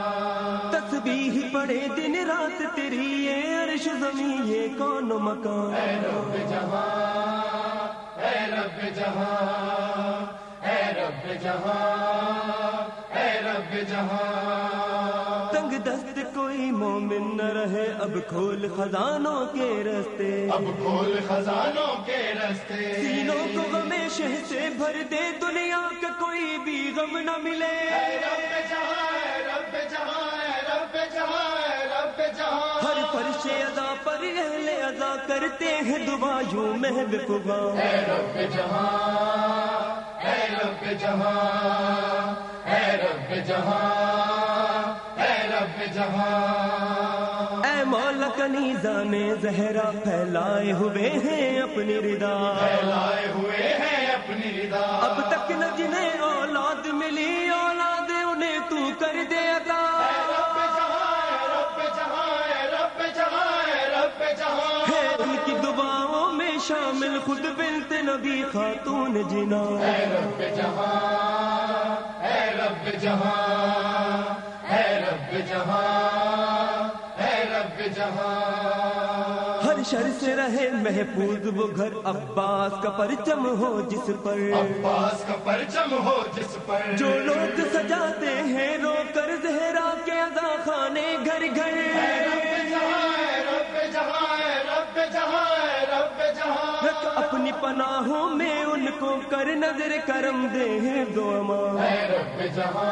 تسبیح پڑھے دن رات تیری، یہ عرش زمین یہ کون و مکان، اے رب جہاں، اے رب جہاں، اے رب جہاں، اے رب جہاں، تنگ دست کوئی مومن نہ رہے، اب کھول خزانوں کے رستے، اب کھول خزانوں کے رستے، سینوں کو غم شہ سے بھر دے، دنیا کا کوئی بھی غم نہ ملے، اے رب جہاں، اے رب جہاں، اے رب جہاں، اے رب جہاں، ہر فرش ادا پر اہل ادا کرتے ہیں دعا یوں محب خدا، اے رب جہاں، اے رب جہاں، اے رب جہاں، اے رب جہاں، اے مولا کنیزان زہرا پھیلائے ہوئے ہیں اپنی رضا، پھیلائے ہوئے ہیں اپنی رضا، اب تک نہ جنہیں اولاد ملی، اولاد انہیں تو کر دے عطا، اے رب جہاں، اے رب جہاں، اے رب جہاں، اے رب جہاں، ہے ان کی دعاؤں میں شامل خود بنت نبی خاتون جنا، اے رب جہاں، اے رب جہاں، اے رب جہاں، اے رب جہاں، ہر شر سے رہے محفوظ وہ گھر، عباس کا پرچم ہو جس پر، عباس کا پرچم ہو جس پر، جو لوگ سجاتے ہیں رو کر زہرا کے عزا خانے گھر گھر، اے رب جہاں، اے رب جہاں، اے رب جہاں، اے رب جہاں، رکھ اپنی پناہوں میں ان کو کر نظر کرم دے ہیں دعا، اے رب جہاں،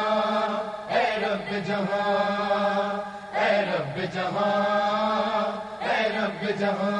اے رب جہاں، اے رب جہاں، اے رب جہاں،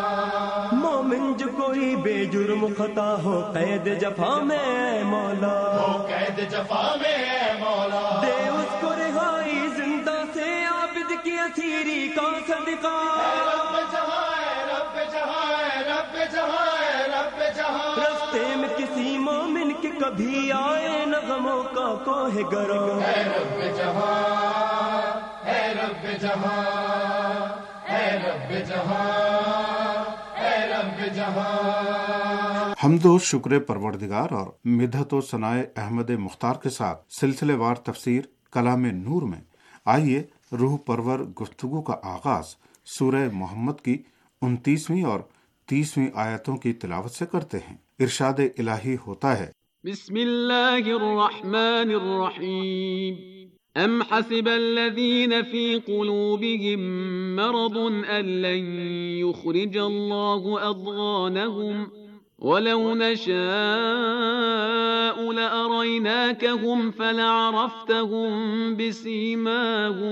مومن جو کوئی بے جرم خطا ہو قید جفا میں اے مولا، ہو قید جفا میں اے مولا، دے اس کو رہائی زندہ سے عابد کی اسیری کا صدقہ، اے رب جہاں، اے رب جہاں، اے رب جہاں، اے رب جہاں، رستے میں کسی مومن کے کبھی آئے نہ غموں کا کوہ گرا، اے رب جہاں، اے رب جہاں، اے رب جہاں، اے رب جہاں۔ حمد و شکر پروردگار اور مدحت و ثناء احمد مختار کے ساتھ سلسلے وار تفسیر کلام نور میں آئیے روح پرور گفتگو کا آغاز سورہ محمد کی 29ویں اور 30ویں آیتوں کی تلاوت سے کرتے ہیں۔ ارشاد الہی ہوتا ہے، بسم اللہ الرحمن الرحیم، ام حسب الذین فی قلوبهم مرض ان لن یخرج اللہ اضغانهم ولو نشاء لأریناکهم فلعرفتهم بسیماهم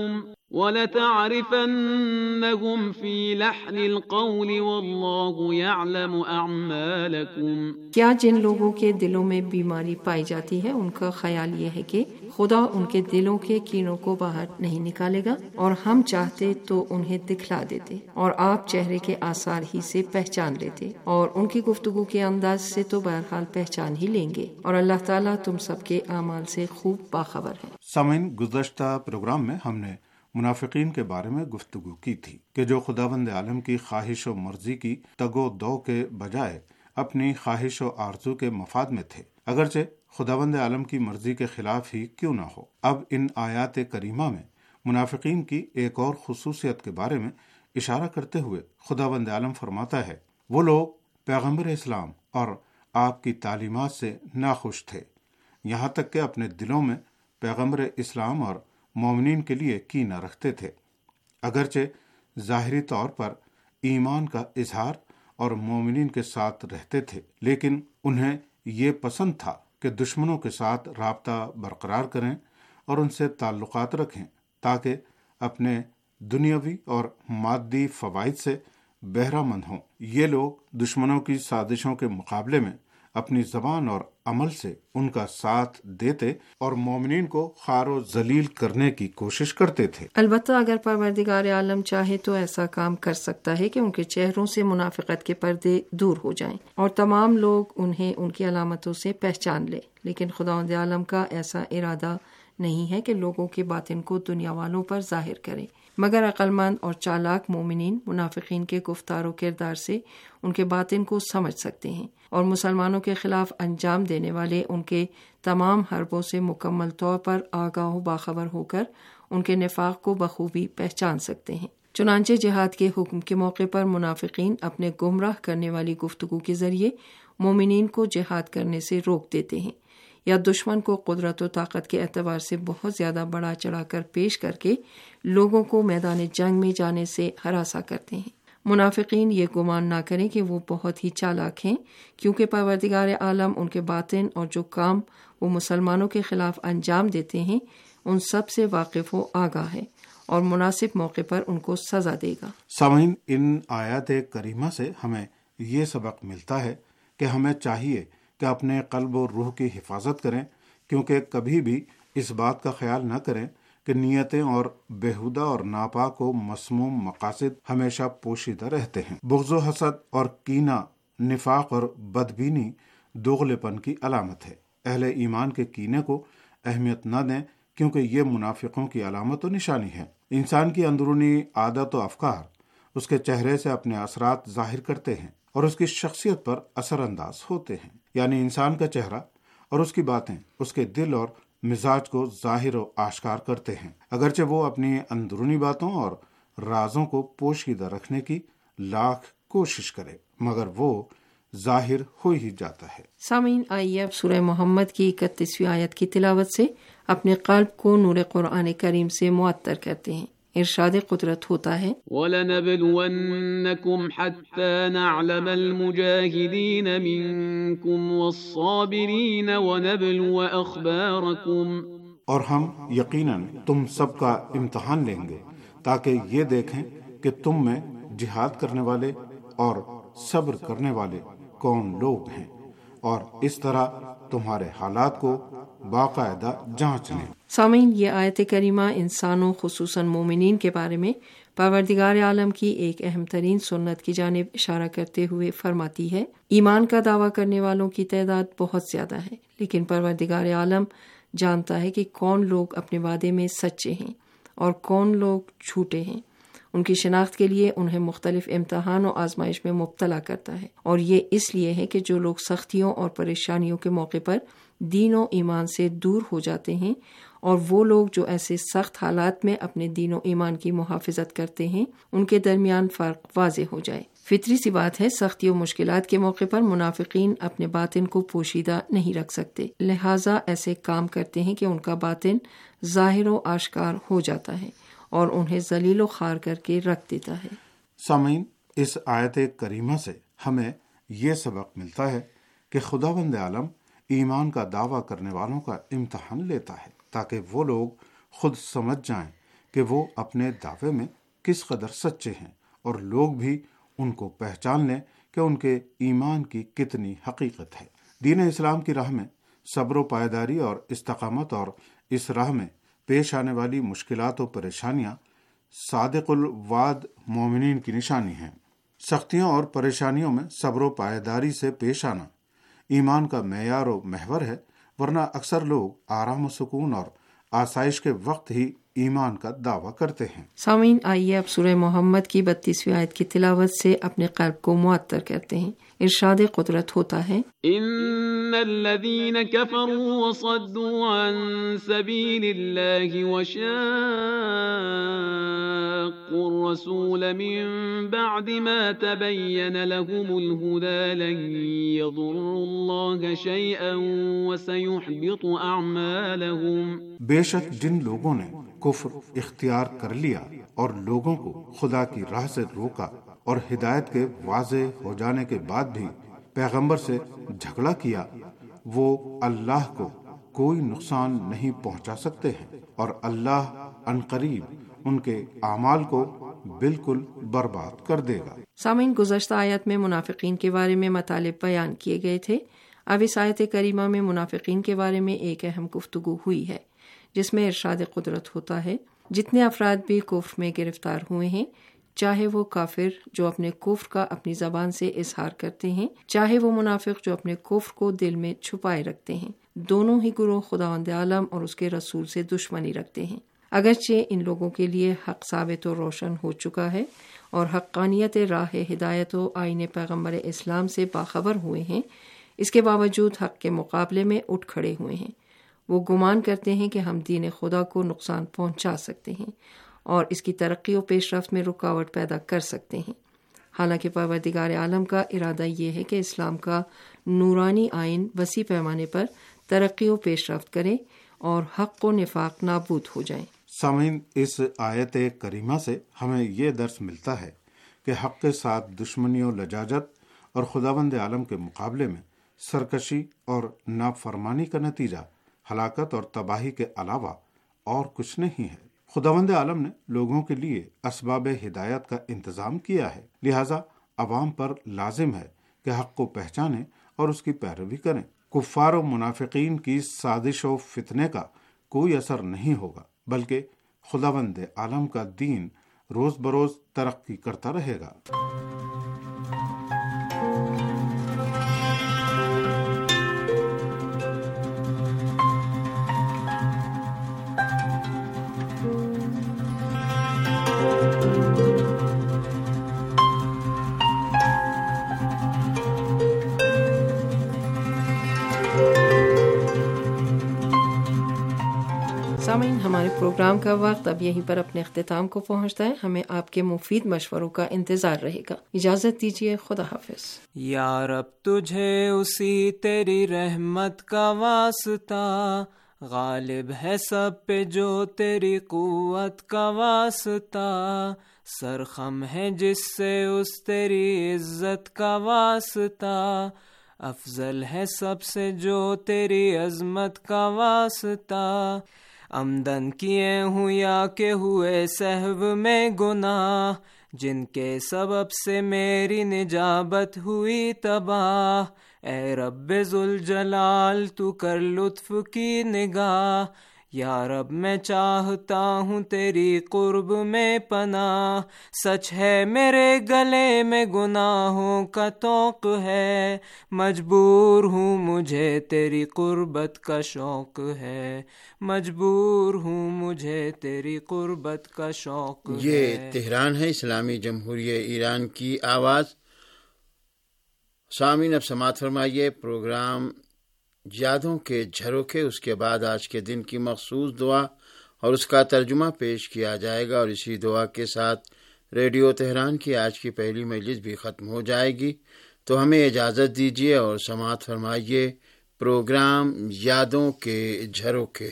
وَلَتَعْرِفَنَّهُمْ فِي لَحْنِ الْقَوْلِ وَاللَّهُ يَعْلَمُ أَعْمَالَكُمْ۔ کیا جن لوگوں کے دلوں میں بیماری پائی جاتی ہے ان کا خیال یہ ہے کہ خدا ان کے دلوں کے کینوں کو باہر نہیں نکالے گا، اور ہم چاہتے تو انہیں دکھلا دیتے اور آپ چہرے کے آثار ہی سے پہچان لیتے، اور ان کی گفتگو کے انداز سے تو بہرحال پہچان ہی لیں گے، اور اللہ تعالیٰ تم سب کے اعمال سے خوب باخبر ہے۔ سامعین، گزشتہ پروگرام میں ہم نے منافقین کے بارے میں گفتگو کی تھی کہ جو خداوند عالم کی خواہش و مرضی کی تگ و دو کے بجائے اپنی خواہش و آرزو کے مفاد میں تھے، اگرچہ خداوند عالم کی مرضی کے خلاف ہی کیوں نہ ہو۔ اب ان آیات کریمہ میں منافقین کی ایک اور خصوصیت کے بارے میں اشارہ کرتے ہوئے خداوند عالم فرماتا ہے، وہ لوگ پیغمبر اسلام اور آپ کی تعلیمات سے ناخوش تھے، یہاں تک کہ اپنے دلوں میں پیغمبر اسلام اور مومنین کے لیے کینہ رکھتے تھے، اگرچہ ظاہری طور پر ایمان کا اظہار اور مومنین کے ساتھ رہتے تھے، لیکن انہیں یہ پسند تھا کہ دشمنوں کے ساتھ رابطہ برقرار کریں اور ان سے تعلقات رکھیں تاکہ اپنے دنیاوی اور مادی فوائد سے بہرہ مند ہوں۔ یہ لوگ دشمنوں کی سازشوں کے مقابلے میں اپنی زبان اور عمل سے ان کا ساتھ دیتے اور مومنین کو خوار و ذلیل کرنے کی کوشش کرتے تھے۔ البتہ اگر پروردگار عالم چاہے تو ایسا کام کر سکتا ہے کہ ان کے چہروں سے منافقت کے پردے دور ہو جائیں اور تمام لوگ انہیں ان کی علامتوں سے پہچان لیں، لیکن خداوند عالم کا ایسا ارادہ نہیں ہے کہ لوگوں کے باطن کو دنیا والوں پر ظاہر کریں، مگر عقلمند اور چالاک مومنین منافقین کے گفتار و کردار سے ان کے باطن کو سمجھ سکتے ہیں، اور مسلمانوں کے خلاف انجام دینے والے ان کے تمام حربوں سے مکمل طور پر آگاہ و باخبر ہو کر ان کے نفاق کو بخوبی پہچان سکتے ہیں۔ چنانچہ جہاد کے حکم کے موقع پر منافقین اپنے گمراہ کرنے والی گفتگو کے ذریعے مومنین کو جہاد کرنے سے روک دیتے ہیں، یا دشمن کو قدرت و طاقت کے اعتبار سے بہت زیادہ بڑا چڑھا کر پیش کر کے لوگوں کو میدان جنگ میں جانے سے ہراساں کرتے ہیں۔ منافقین یہ گمان نہ کریں کہ وہ بہت ہی چالاک ہیں، کیونکہ پروردگار عالم ان کے باطن اور جو کام وہ مسلمانوں کے خلاف انجام دیتے ہیں ان سب سے واقف و آگاہ ہے، اور مناسب موقع پر ان کو سزا دے گا۔ سامعین، ان آیات کریمہ سے ہمیں یہ سبق ملتا ہے کہ ہمیں چاہیے کہ اپنے قلب و روح کی حفاظت کریں، کیونکہ کبھی بھی اس بات کا خیال نہ کریں کہ نیتیں اور بےہودہ اور ناپاک و مسموم مقاصد ہمیشہ پوشیدہ رہتے ہیں۔ بغض و حسد اور کینہ، نفاق اور بدبینی دوغلے پن کی علامت ہے۔ اہل ایمان کے کینے کو اہمیت نہ دیں، کیونکہ یہ منافقوں کی علامت و نشانی ہے۔ انسان کی اندرونی عادت و افکار اس کے چہرے سے اپنے اثرات ظاہر کرتے ہیں اور اس کی شخصیت پر اثر انداز ہوتے ہیں، یعنی انسان کا چہرہ اور اس کی باتیں اس کے دل اور مزاج کو ظاہر و آشکار کرتے ہیں، اگرچہ وہ اپنی اندرونی باتوں اور رازوں کو پوشیدہ رکھنے کی لاکھ کوشش کرے، مگر وہ ظاہر ہو ہی جاتا ہے۔ سامعین، آئیے اب سورہ محمد کی 31ویں آیت کی تلاوت سے اپنے قلب کو نور قرآن کریم سے معطر کرتے ہیں۔ ارشاد قدرت ہوتا ہے، وَلَنَبْلُوَنَّكُمْ حَتَّى نَعْلَمَ الْمُجَاهِدِينَ مِنْكُمْ وَالصَّابِرِينَ وَنَبْلُوَ أَخْبَارَكُمْ، اور ہم یقیناً تم سب کا امتحان لیں گے تاکہ یہ دیکھیں کہ تم میں جہاد کرنے والے اور صبر کرنے والے کون لوگ ہیں، اور اس طرح تمہارے حالات کو باقاعدہ جانچ لیں۔ سامعین، یہ آیت کریمہ انسانوں خصوصاً مومنین کے بارے میں پروردگار عالم کی ایک اہم ترین سنت کی جانب اشارہ کرتے ہوئے فرماتی ہے۔ ایمان کا دعویٰ کرنے والوں کی تعداد بہت زیادہ ہے، لیکن پروردگار عالم جانتا ہے کہ کون لوگ اپنے وعدے میں سچے ہیں اور کون لوگ جھوٹے ہیں۔ ان کی شناخت کے لیے انہیں مختلف امتحان و آزمائش میں مبتلا کرتا ہے، اور یہ اس لیے ہے کہ جو لوگ سختیوں اور پریشانیوں کے موقع پر دین و ایمان سے دور ہو جاتے ہیں، اور وہ لوگ جو ایسے سخت حالات میں اپنے دین و ایمان کی محافظت کرتے ہیں، ان کے درمیان فرق واضح ہو جائے۔ فطری سی بات ہے، سختی و مشکلات کے موقع پر منافقین اپنے باطن کو پوشیدہ نہیں رکھ سکتے، لہٰذا ایسے کام کرتے ہیں کہ ان کا باطن ظاہر و آشکار ہو جاتا ہے اور انہیں ذلیل و خوار کر کے رکھ دیتا ہے۔ سامعین، اس آیت کریمہ سے ہمیں یہ سبق ملتا ہے کہ خداوند عالم ایمان کا دعویٰ کرنے والوں کا امتحان لیتا ہے تاکہ وہ لوگ خود سمجھ جائیں کہ وہ اپنے دعوے میں کس قدر سچے ہیں اور لوگ بھی ان کو پہچان لیں کہ ان کے ایمان کی کتنی حقیقت ہے۔ دین اسلام کی راہ میں صبر و پائیداری اور استقامت اور اس راہ میں پیش آنے والی مشکلات و پریشانیاں صادق الوعد مومنین کی نشانی ہیں۔ سختیوں اور پریشانیوں میں صبر و پائیداری سے پیش آنا ایمان کا معیار و محور ہے، ورنہ اکثر لوگ آرام و سکون اور آسائش کے وقت ہی ایمان کا دعویٰ کرتے ہیں۔ سامعین، آئیے اب سورہ محمد کی 32ویں آیت کی تلاوت سے اپنے قلب کو معطر کرتے ہیں۔ ارشاد قدرت ہوتا ہے، ان الذين كفروا وصدوا عن سبيل الله وشاقوا الرسول من بعد ما تبين لهم الهدى لن يضروا الله شيئا وسيحبط اعمالهم۔ بے شک جن لوگوں نے کفر اختیار کر لیا اور لوگوں کو خدا کی راہ سے روکا اور ہدایت کے واضح ہو جانے کے بعد بھی پیغمبر سے جھگڑا کیا، وہ اللہ کو کوئی نقصان نہیں پہنچا سکتے ہیں اور اللہ عنقریب ان کے اعمال کو بالکل برباد کر دے گا۔ سامعین، گزشتہ آیت میں منافقین کے بارے میں مطالب بیان کیے گئے تھے۔ اب اس آیت کریمہ میں منافقین کے بارے میں ایک اہم گفتگو ہوئی ہے، جس میں ارشاد قدرت ہوتا ہے، جتنے افراد بھی کفر میں گرفتار ہوئے ہیں، چاہے وہ کافر جو اپنے کفر کا اپنی زبان سے اظہار کرتے ہیں، چاہے وہ منافق جو اپنے کفر کو دل میں چھپائے رکھتے ہیں، دونوں ہی گروہ خداوند عالم اور اس کے رسول سے دشمنی رکھتے ہیں۔ اگرچہ ان لوگوں کے لیے حق ثابت و روشن ہو چکا ہے اور حقانیت راہ ہدایت و آئین پیغمبر اسلام سے باخبر ہوئے ہیں، اس کے باوجود حق کے مقابلے میں اٹھ کھڑے ہوئے ہیں۔ وہ گمان کرتے ہیں کہ ہم دین خدا کو نقصان پہنچا سکتے ہیں اور اس کی ترقی و پیش رفت میں رکاوٹ پیدا کر سکتے ہیں، حالانکہ پروردگار عالم کا ارادہ یہ ہے کہ اسلام کا نورانی آئین وسیع پیمانے پر ترقی و پیش رفت کرے اور حق و نفاق نابود ہو جائیں۔ سامعین، اس آیت کریمہ سے ہمیں یہ درس ملتا ہے کہ حق کے ساتھ دشمنی و لجاجت اور خداوند عالم کے مقابلے میں سرکشی اور نافرمانی کا نتیجہ ہلاکت اور تباہی کے علاوہ اور کچھ نہیں ہے۔ خداوند عالم نے لوگوں کے لیے اسباب ہدایت کا انتظام کیا ہے، لہذا عوام پر لازم ہے کہ حق کو پہچانیں اور اس کی پیروی کریں۔ کفار و منافقین کی سازش و فتنے کا کوئی اثر نہیں ہوگا، بلکہ خداوند عالم کا دین روز بروز ترقی کرتا رہے گا۔ سامعین، ہمارے پروگرام کا وقت اب یہیں پر اپنے اختتام کو پہنچتا ہے۔ ہمیں آپ کے مفید مشوروں کا انتظار رہے گا۔ اجازت دیجیے، خدا حافظ۔ یا رب تجھے اسی تیری رحمت کا واسطہ، غالب ہے سب پہ جو تیری قوت کا واسطہ، سرخم ہے جس سے اس تیری عزت کا واسطہ، افضل ہے سب سے جو تیری عظمت کا واسطہ، عمدن کیے ہوں یا کہ ہوئے سہو میں گناہ، جن کے سبب سے میری نجابت ہوئی تباہ، اے رب ذوالجلال تو کر لطف کی نگاہ، یا رب میں چاہتا ہوں تیری قرب میں پناہ، سچ ہے میرے گلے میں گناہوں کا توق ہے، مجبور ہوں مجھے تیری قربت کا شوق ہے، مجبور ہوں مجھے تیری قربت کا شوق ہے۔ یہ تہران ہے، اسلامی جمہوریہ ایران کی آواز۔ سامعین اب سماعت فرمائیے پروگرام یادوں کے جھروکے، اس کے بعد آج کے دن کی مخصوص دعا اور اس کا ترجمہ پیش کیا جائے گا، اور اسی دعا کے ساتھ ریڈیو تہران کی آج کی پہلی مجلس بھی ختم ہو جائے گی۔ تو ہمیں اجازت دیجیے اور سماعت فرمائیے پروگرام یادوں کے جھروکے۔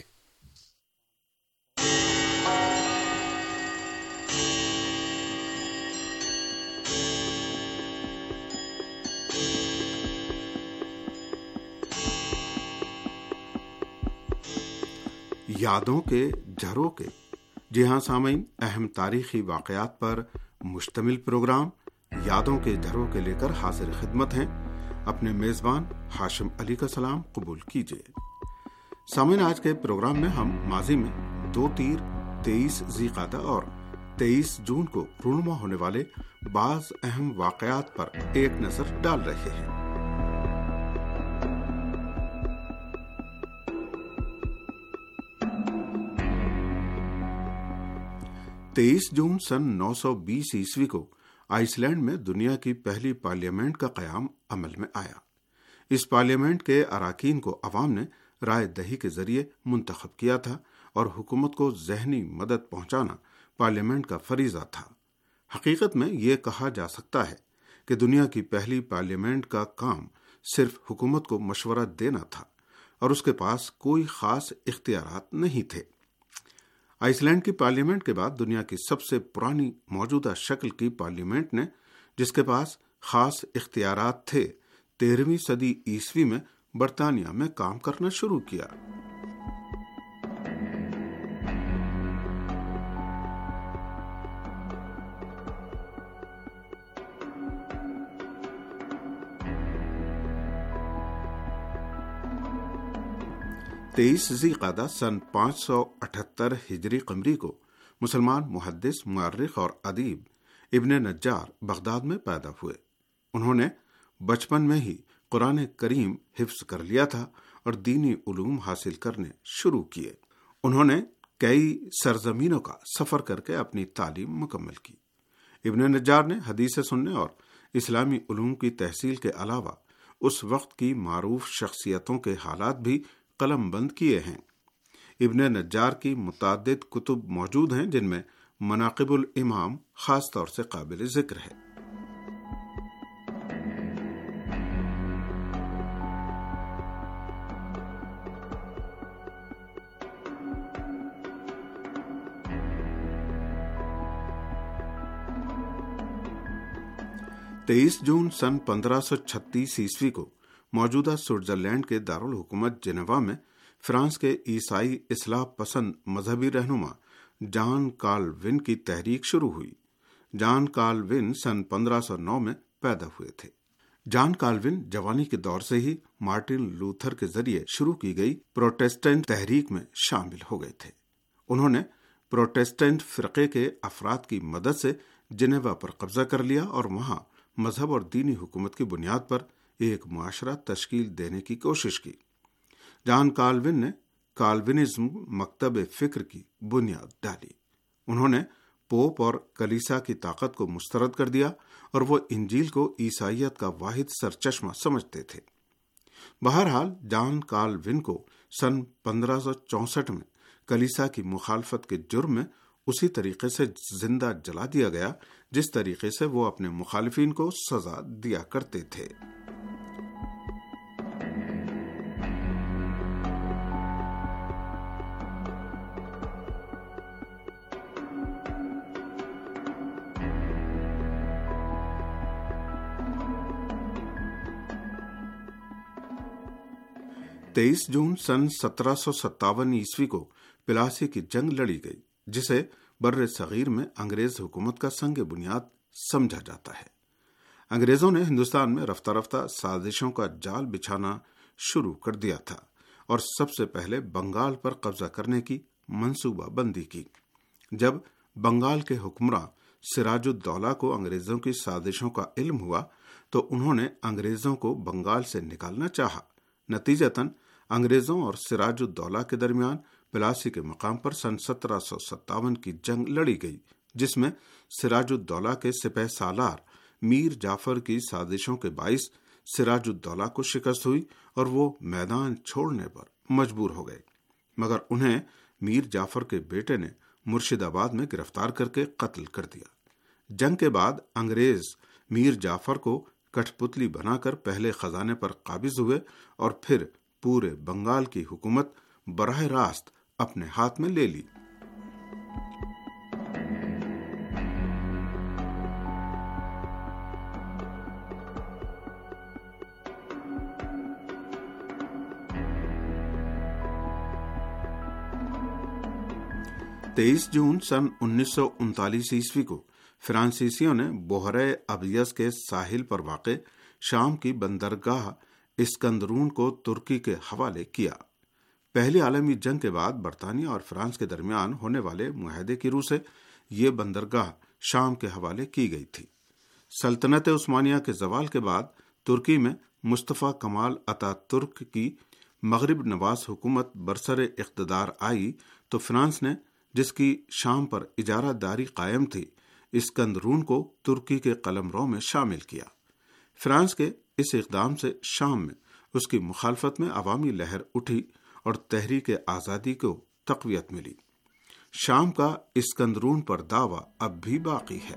یادوں کے جھروکے جی ہاں سامعین، اہم تاریخی واقعات پر مشتمل پروگرام یادوں کے جھروکے لے کر حاضر خدمت ہیں۔ اپنے میزبان ہاشم علی کا سلام قبول کیجیے۔ سامعین، آج کے پروگرام میں ہم ماضی میں 2 تیر 23 ذی قعدہ اور 23 جون کو رونما ہونے والے بعض اہم واقعات پر ایک نظر ڈال رہے ہیں۔ 23 جون سن 920 عیسوی کو آئس لینڈ میں دنیا کی پہلی پارلیمنٹ کا قیام عمل میں آیا۔ اس پارلیمنٹ کے اراکین کو عوام نے رائے دہی کے ذریعے منتخب کیا تھا اور حکومت کو ذہنی مدد پہنچانا پارلیمنٹ کا فریضہ تھا۔ حقیقت میں یہ کہا جا سکتا ہے کہ دنیا کی پہلی پارلیمنٹ کا کام صرف حکومت کو مشورہ دینا تھا اور اس کے پاس کوئی خاص اختیارات نہیں تھے۔ آئس لینڈ کی پارلیمنٹ کے بعد دنیا کی سب سے پرانی موجودہ شکل کی پارلیمنٹ نے، جس کے پاس خاص اختیارات تھے، 13ویں صدی عیسوی میں برطانیہ میں کام کرنا شروع کیا۔ تیئیس ذی قعدہ سن 578 ہجری قمری کو مسلمان محدث، مورخ اور ادیب ابن نجار بغداد میں پیدا ہوئے۔ انہوں نے بچپن میں ہی قرآن کریم حفظ کر لیا تھا اور دینی علوم حاصل کرنے شروع کیے۔ انہوں نے کئی سرزمینوں کا سفر کر کے اپنی تعلیم مکمل کی۔ ابن نجار نے حدیث سننے اور اسلامی علوم کی تحصیل کے علاوہ اس وقت کی معروف شخصیتوں کے حالات بھی قلم بند کیے ہیں۔ ابن نجار کی متعدد کتب موجود ہیں، جن میں مناقب الامام خاص طور سے قابل ذکر ہے۔ تیئیس جون سن 1536 عیسوی کو موجودہ سوئٹزرلینڈ کے دارالحکومت جنیوا میں فرانس کے عیسائی اصلاح پسند مذہبی رہنما جان کالوین کی تحریک شروع ہوئی۔ جان کالوین سن 1509 میں پیدا ہوئے تھے۔ جان کالوین جوانی کے دور سے ہی مارٹن لوتھر کے ذریعے شروع کی گئی پروٹسٹنٹ تحریک میں شامل ہو گئے تھے۔ انہوں نے پروٹسٹنٹ فرقے کے افراد کی مدد سے جنیوا پر قبضہ کر لیا اور وہاں مذہب اور دینی حکومت کی بنیاد پر ایک معاشرہ تشکیل دینے کی کوشش کی۔ جان کالوین نے کالوینزم مکتب فکر کی بنیاد ڈالی۔ انہوں نے پوپ اور کلیسا کی طاقت کو مسترد کر دیا اور وہ انجیل کو عیسائیت کا واحد سرچشمہ سمجھتے تھے۔ بہرحال جان کالوین کو سن 1564 میں کلیسا کی مخالفت کے جرم میں اسی طریقے سے زندہ جلا دیا گیا جس طریقے سے وہ اپنے مخالفین کو سزا دیا کرتے تھے۔ تیئیس جون سن 1757 عیسوی کو پلاسی کی جنگ لڑی گئی، جسے بر صغیر میں انگریز حکومت کا سنگ بنیاد سمجھا جاتا ہے۔ انگریزوں نے ہندوستان میں رفتہ رفتہ سازشوں کا جال بچھانا شروع کر دیا تھا اور سب سے پہلے بنگال پر قبضہ کرنے کی منصوبہ بندی کی۔ جب بنگال کے حکمراں سراج الدولہ کو انگریزوں کی سازشوں کا علم ہوا تو انہوں نے انگریزوں کو بنگال سے نکالنا چاہا۔ نتیجتاً انگریزوں اور سراج الدولہ کے درمیان پلاسی کے مقام پر سن 1757 کی جنگ لڑی گئی، جس میں سراج الدولہ کے سپہ سالار میر جعفر کی سازشوں کے باعث سراج الدولہ کو شکست ہوئی اور وہ میدان چھوڑنے پر مجبور ہو گئے، مگر انہیں میر جعفر کے بیٹے نے مرشد آباد میں گرفتار کر کے قتل کر دیا۔ جنگ کے بعد انگریز میر جعفر کو کٹھ پتلی بنا کر پہلے خزانے پر قابض ہوئے اور پھر پورے بنگال کی حکومت براہ راست اپنے ہاتھ میں لے لی۔ 23 جون سن 1939 عیسوی کو فرانسیسیوں نے بحیرہ ابیض کے ساحل پر واقع شام کی بندرگاہ اسکندرون کو ترکی کے حوالے کیا۔ پہلی عالمی جنگ کے بعد برطانیہ اور فرانس کے درمیان ہونے والے معاہدے کی روح سے یہ بندرگاہ شام کے حوالے کی گئی تھی۔ سلطنت عثمانیہ کے زوال کے بعد ترکی میں مصطفیٰ کمال اتا ترک کی مغرب نواز حکومت برسر اقتدار آئی تو فرانس نے، جس کی شام پر اجارہ داری قائم تھی، اسکندرون کو ترکی کے قلمرو میں شامل کیا۔ فرانس کے اس اقدام سے شام میں اس کی مخالفت میں عوامی لہر اٹھی اور تحریک آزادی کو تقویت ملی۔ شام کا اسکندرون پر دعویٰ اب بھی باقی ہے۔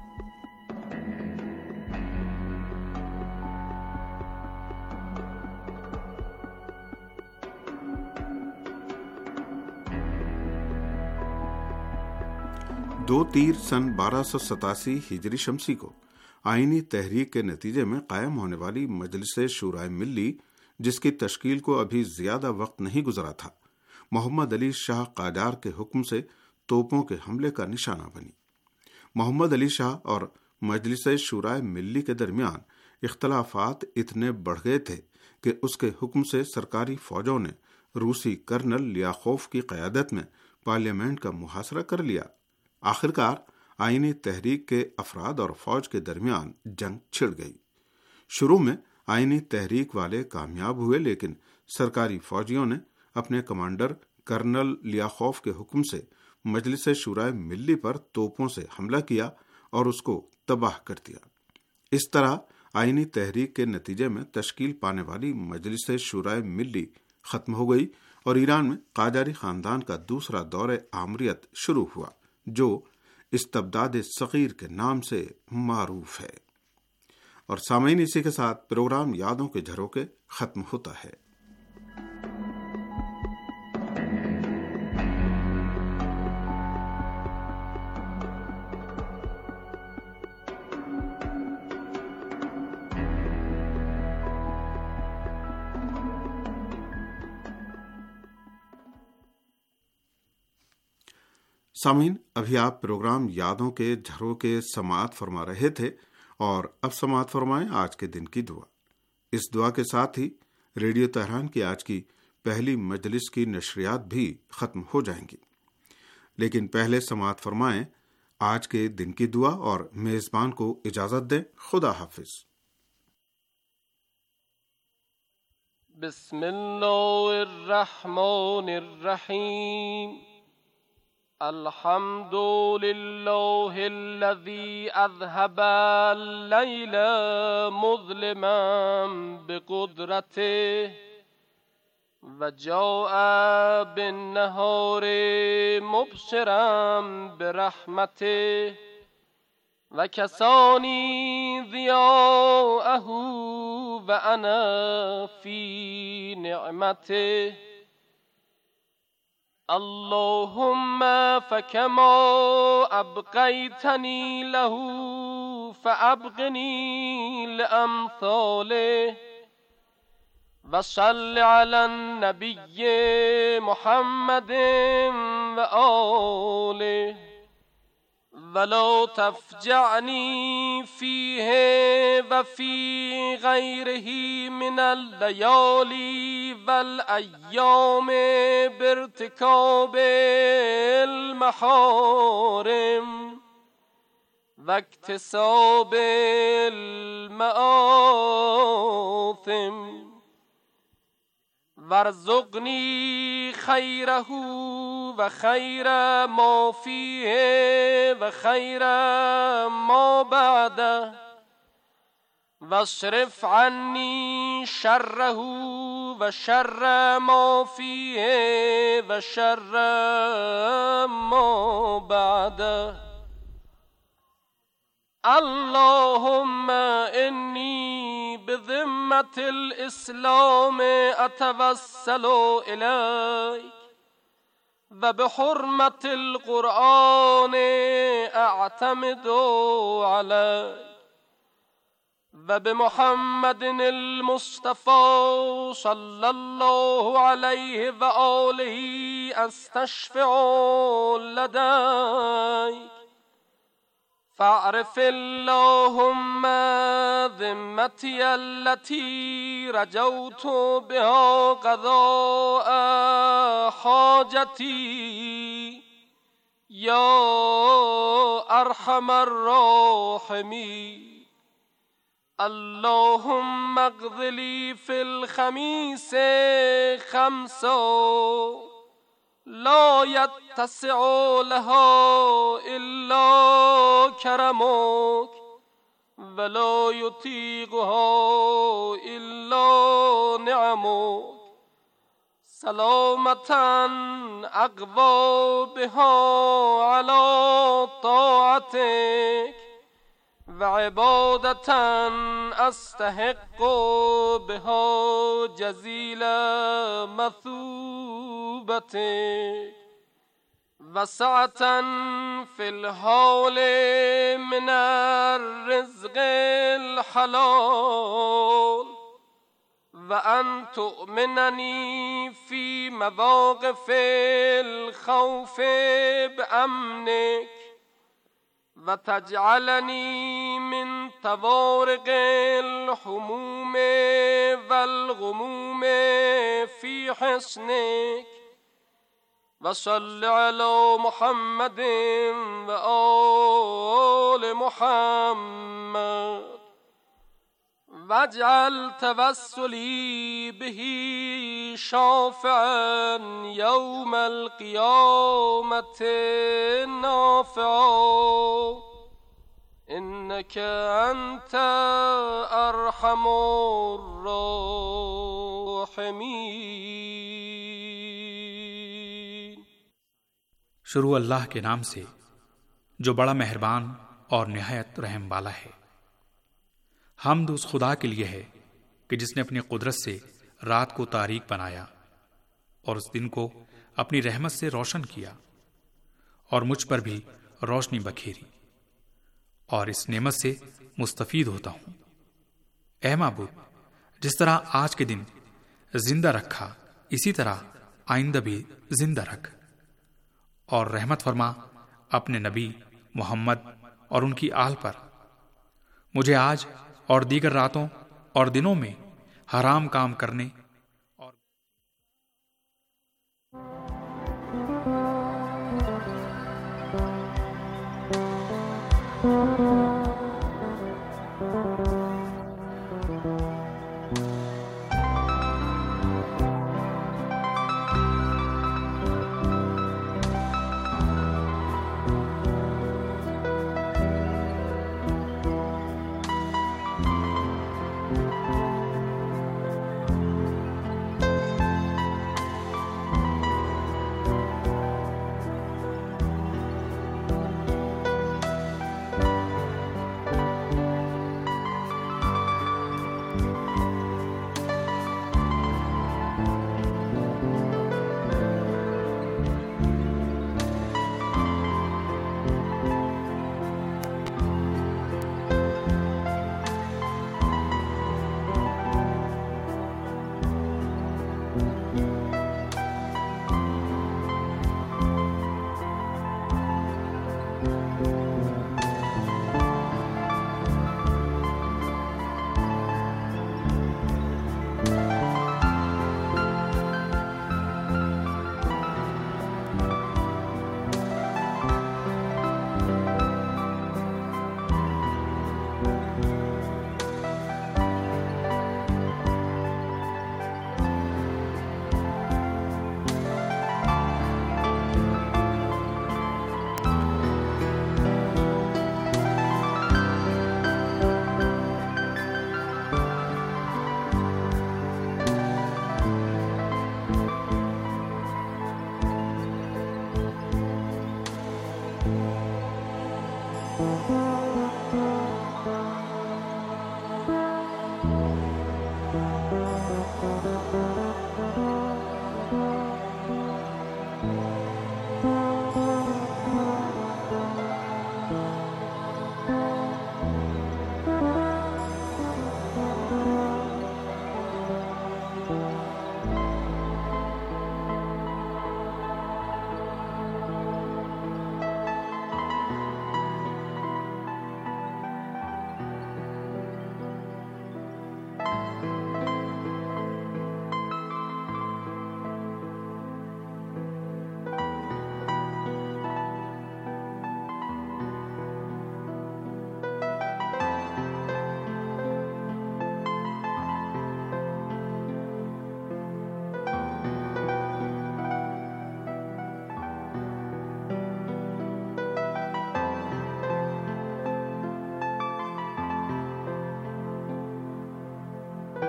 دو تیر سن 1287 ہجری شمسی کو آئینی تحریک کے نتیجے میں قائم ہونے والی مجلس شورائے ملی، جس کی تشکیل کو ابھی زیادہ وقت نہیں گزرا تھا، محمد علی شاہ قاجار کے حکم سے توپوں کے حملے کا نشانہ بنی۔ محمد علی شاہ اور مجلس شورائے ملی کے درمیان اختلافات اتنے بڑھ گئے تھے کہ اس کے حکم سے سرکاری فوجوں نے روسی کرنل لیاخوف کی قیادت میں پارلیمنٹ کا محاصرہ کر لیا۔ آخرکار آئینی تحریک کے افراد اور فوج کے درمیان جنگ چھڑ گئی۔ شروع میں آئینی تحریک والے کامیاب ہوئے، لیکن سرکاری فوجیوں نے اپنے کمانڈر کرنل لیاخوف کے حکم سے مجلس شورائے ملی پر توپوں سے حملہ کیا اور اس کو تباہ کر دیا۔ اس طرح آئینی تحریک کے نتیجے میں تشکیل پانے والی مجلس شورائے ملی ختم ہو گئی اور ایران میں قاجاری خاندان کا دوسرا دور آمریت شروع ہوا، جو استبداد صغیر کے نام سے معروف ہے۔ اور سامعین، اسی کے ساتھ پروگرام یادوں کے جھروکے ختم ہوتا ہے۔ سامعین، ابھی آپ پروگرام یادوں کے جھروکے سماعت فرما رہے تھے، اور اب سماعت فرمائیں آج کے دن کی دعا۔ اس دعا کے ساتھ ہی ریڈیو تہران کی آج کی پہلی مجلس کی نشریات بھی ختم ہو جائیں گی، لیکن پہلے سماعت فرمائیں آج کے دن کی دعا اور میزبان کو اجازت دیں۔ خدا حافظ۔ بسم اللہ الرحمن الرحیم۔ الحمد للہ الذی اذهب اللیل مظلما بقدرته وجاء بالنهار مبشرا برحمته وکسانی ضیاءه وانا فی نعمته اللهم فكما أبقيتني له فأبقني لأمثاله وصل على النبي محمد وآله ولا تفجعني فيه وفي غيره من الليالي والأيام بارتكاب المحارم واكتساب المآثم وارزقني خيره وخير ما فيه وخير ما بعده واصرف عني شره وشر ما فيه وشر ما بعده اللهم إني بذمة الإسلام أتوسل إليك وبحرمة القرآن أعتمد عليك و بمحمد المصطفى صلی الله علیه و آله استشفع لدیک فاعرف اللهم ذمتی التي رجوت بها قضاء حاجتی یا ارحم الراحمین. اللهم اقض لي في الخميس خمسا لا يتسع لها إلا كرمك ولا يطيقها إلا نعمك سلامة أقوى بها على طاعتك وعبادة أستحق بها جزيل مثوبتك وسعة في الحال من الرزق الحلال وأن تؤمنني في مواقف الخوف بأمنك وتجعلني من طوارق الحموم والغموم في حسنك وصل على محمد وآل محمد واجعل توسلي به شافعا يوم القيامة نافعا إنك أنت أرحم الراحمين. शुरू अल्लाह के नाम से जो बड़ा मेहरबान और निहायत रहम वाला है। हम्द उस खुदा के लिए है कि जिसने अपनी कुदरत से रात को तारीक बनाया और उस दिन को अपनी रहमत से रोशन किया और मुझ पर भी रोशनी बखेरी और इस नेमत से मुस्तफीद होता हूं। ऐ माबूद, जिस तरह आज के दिन जिंदा रखा इसी तरह आइंदा भी जिंदा रख और रहमत फरमा अपने नबी मोहम्मद और उनकी आल पर। मुझे आज और दीगर रातों और दिनों में हराम काम करने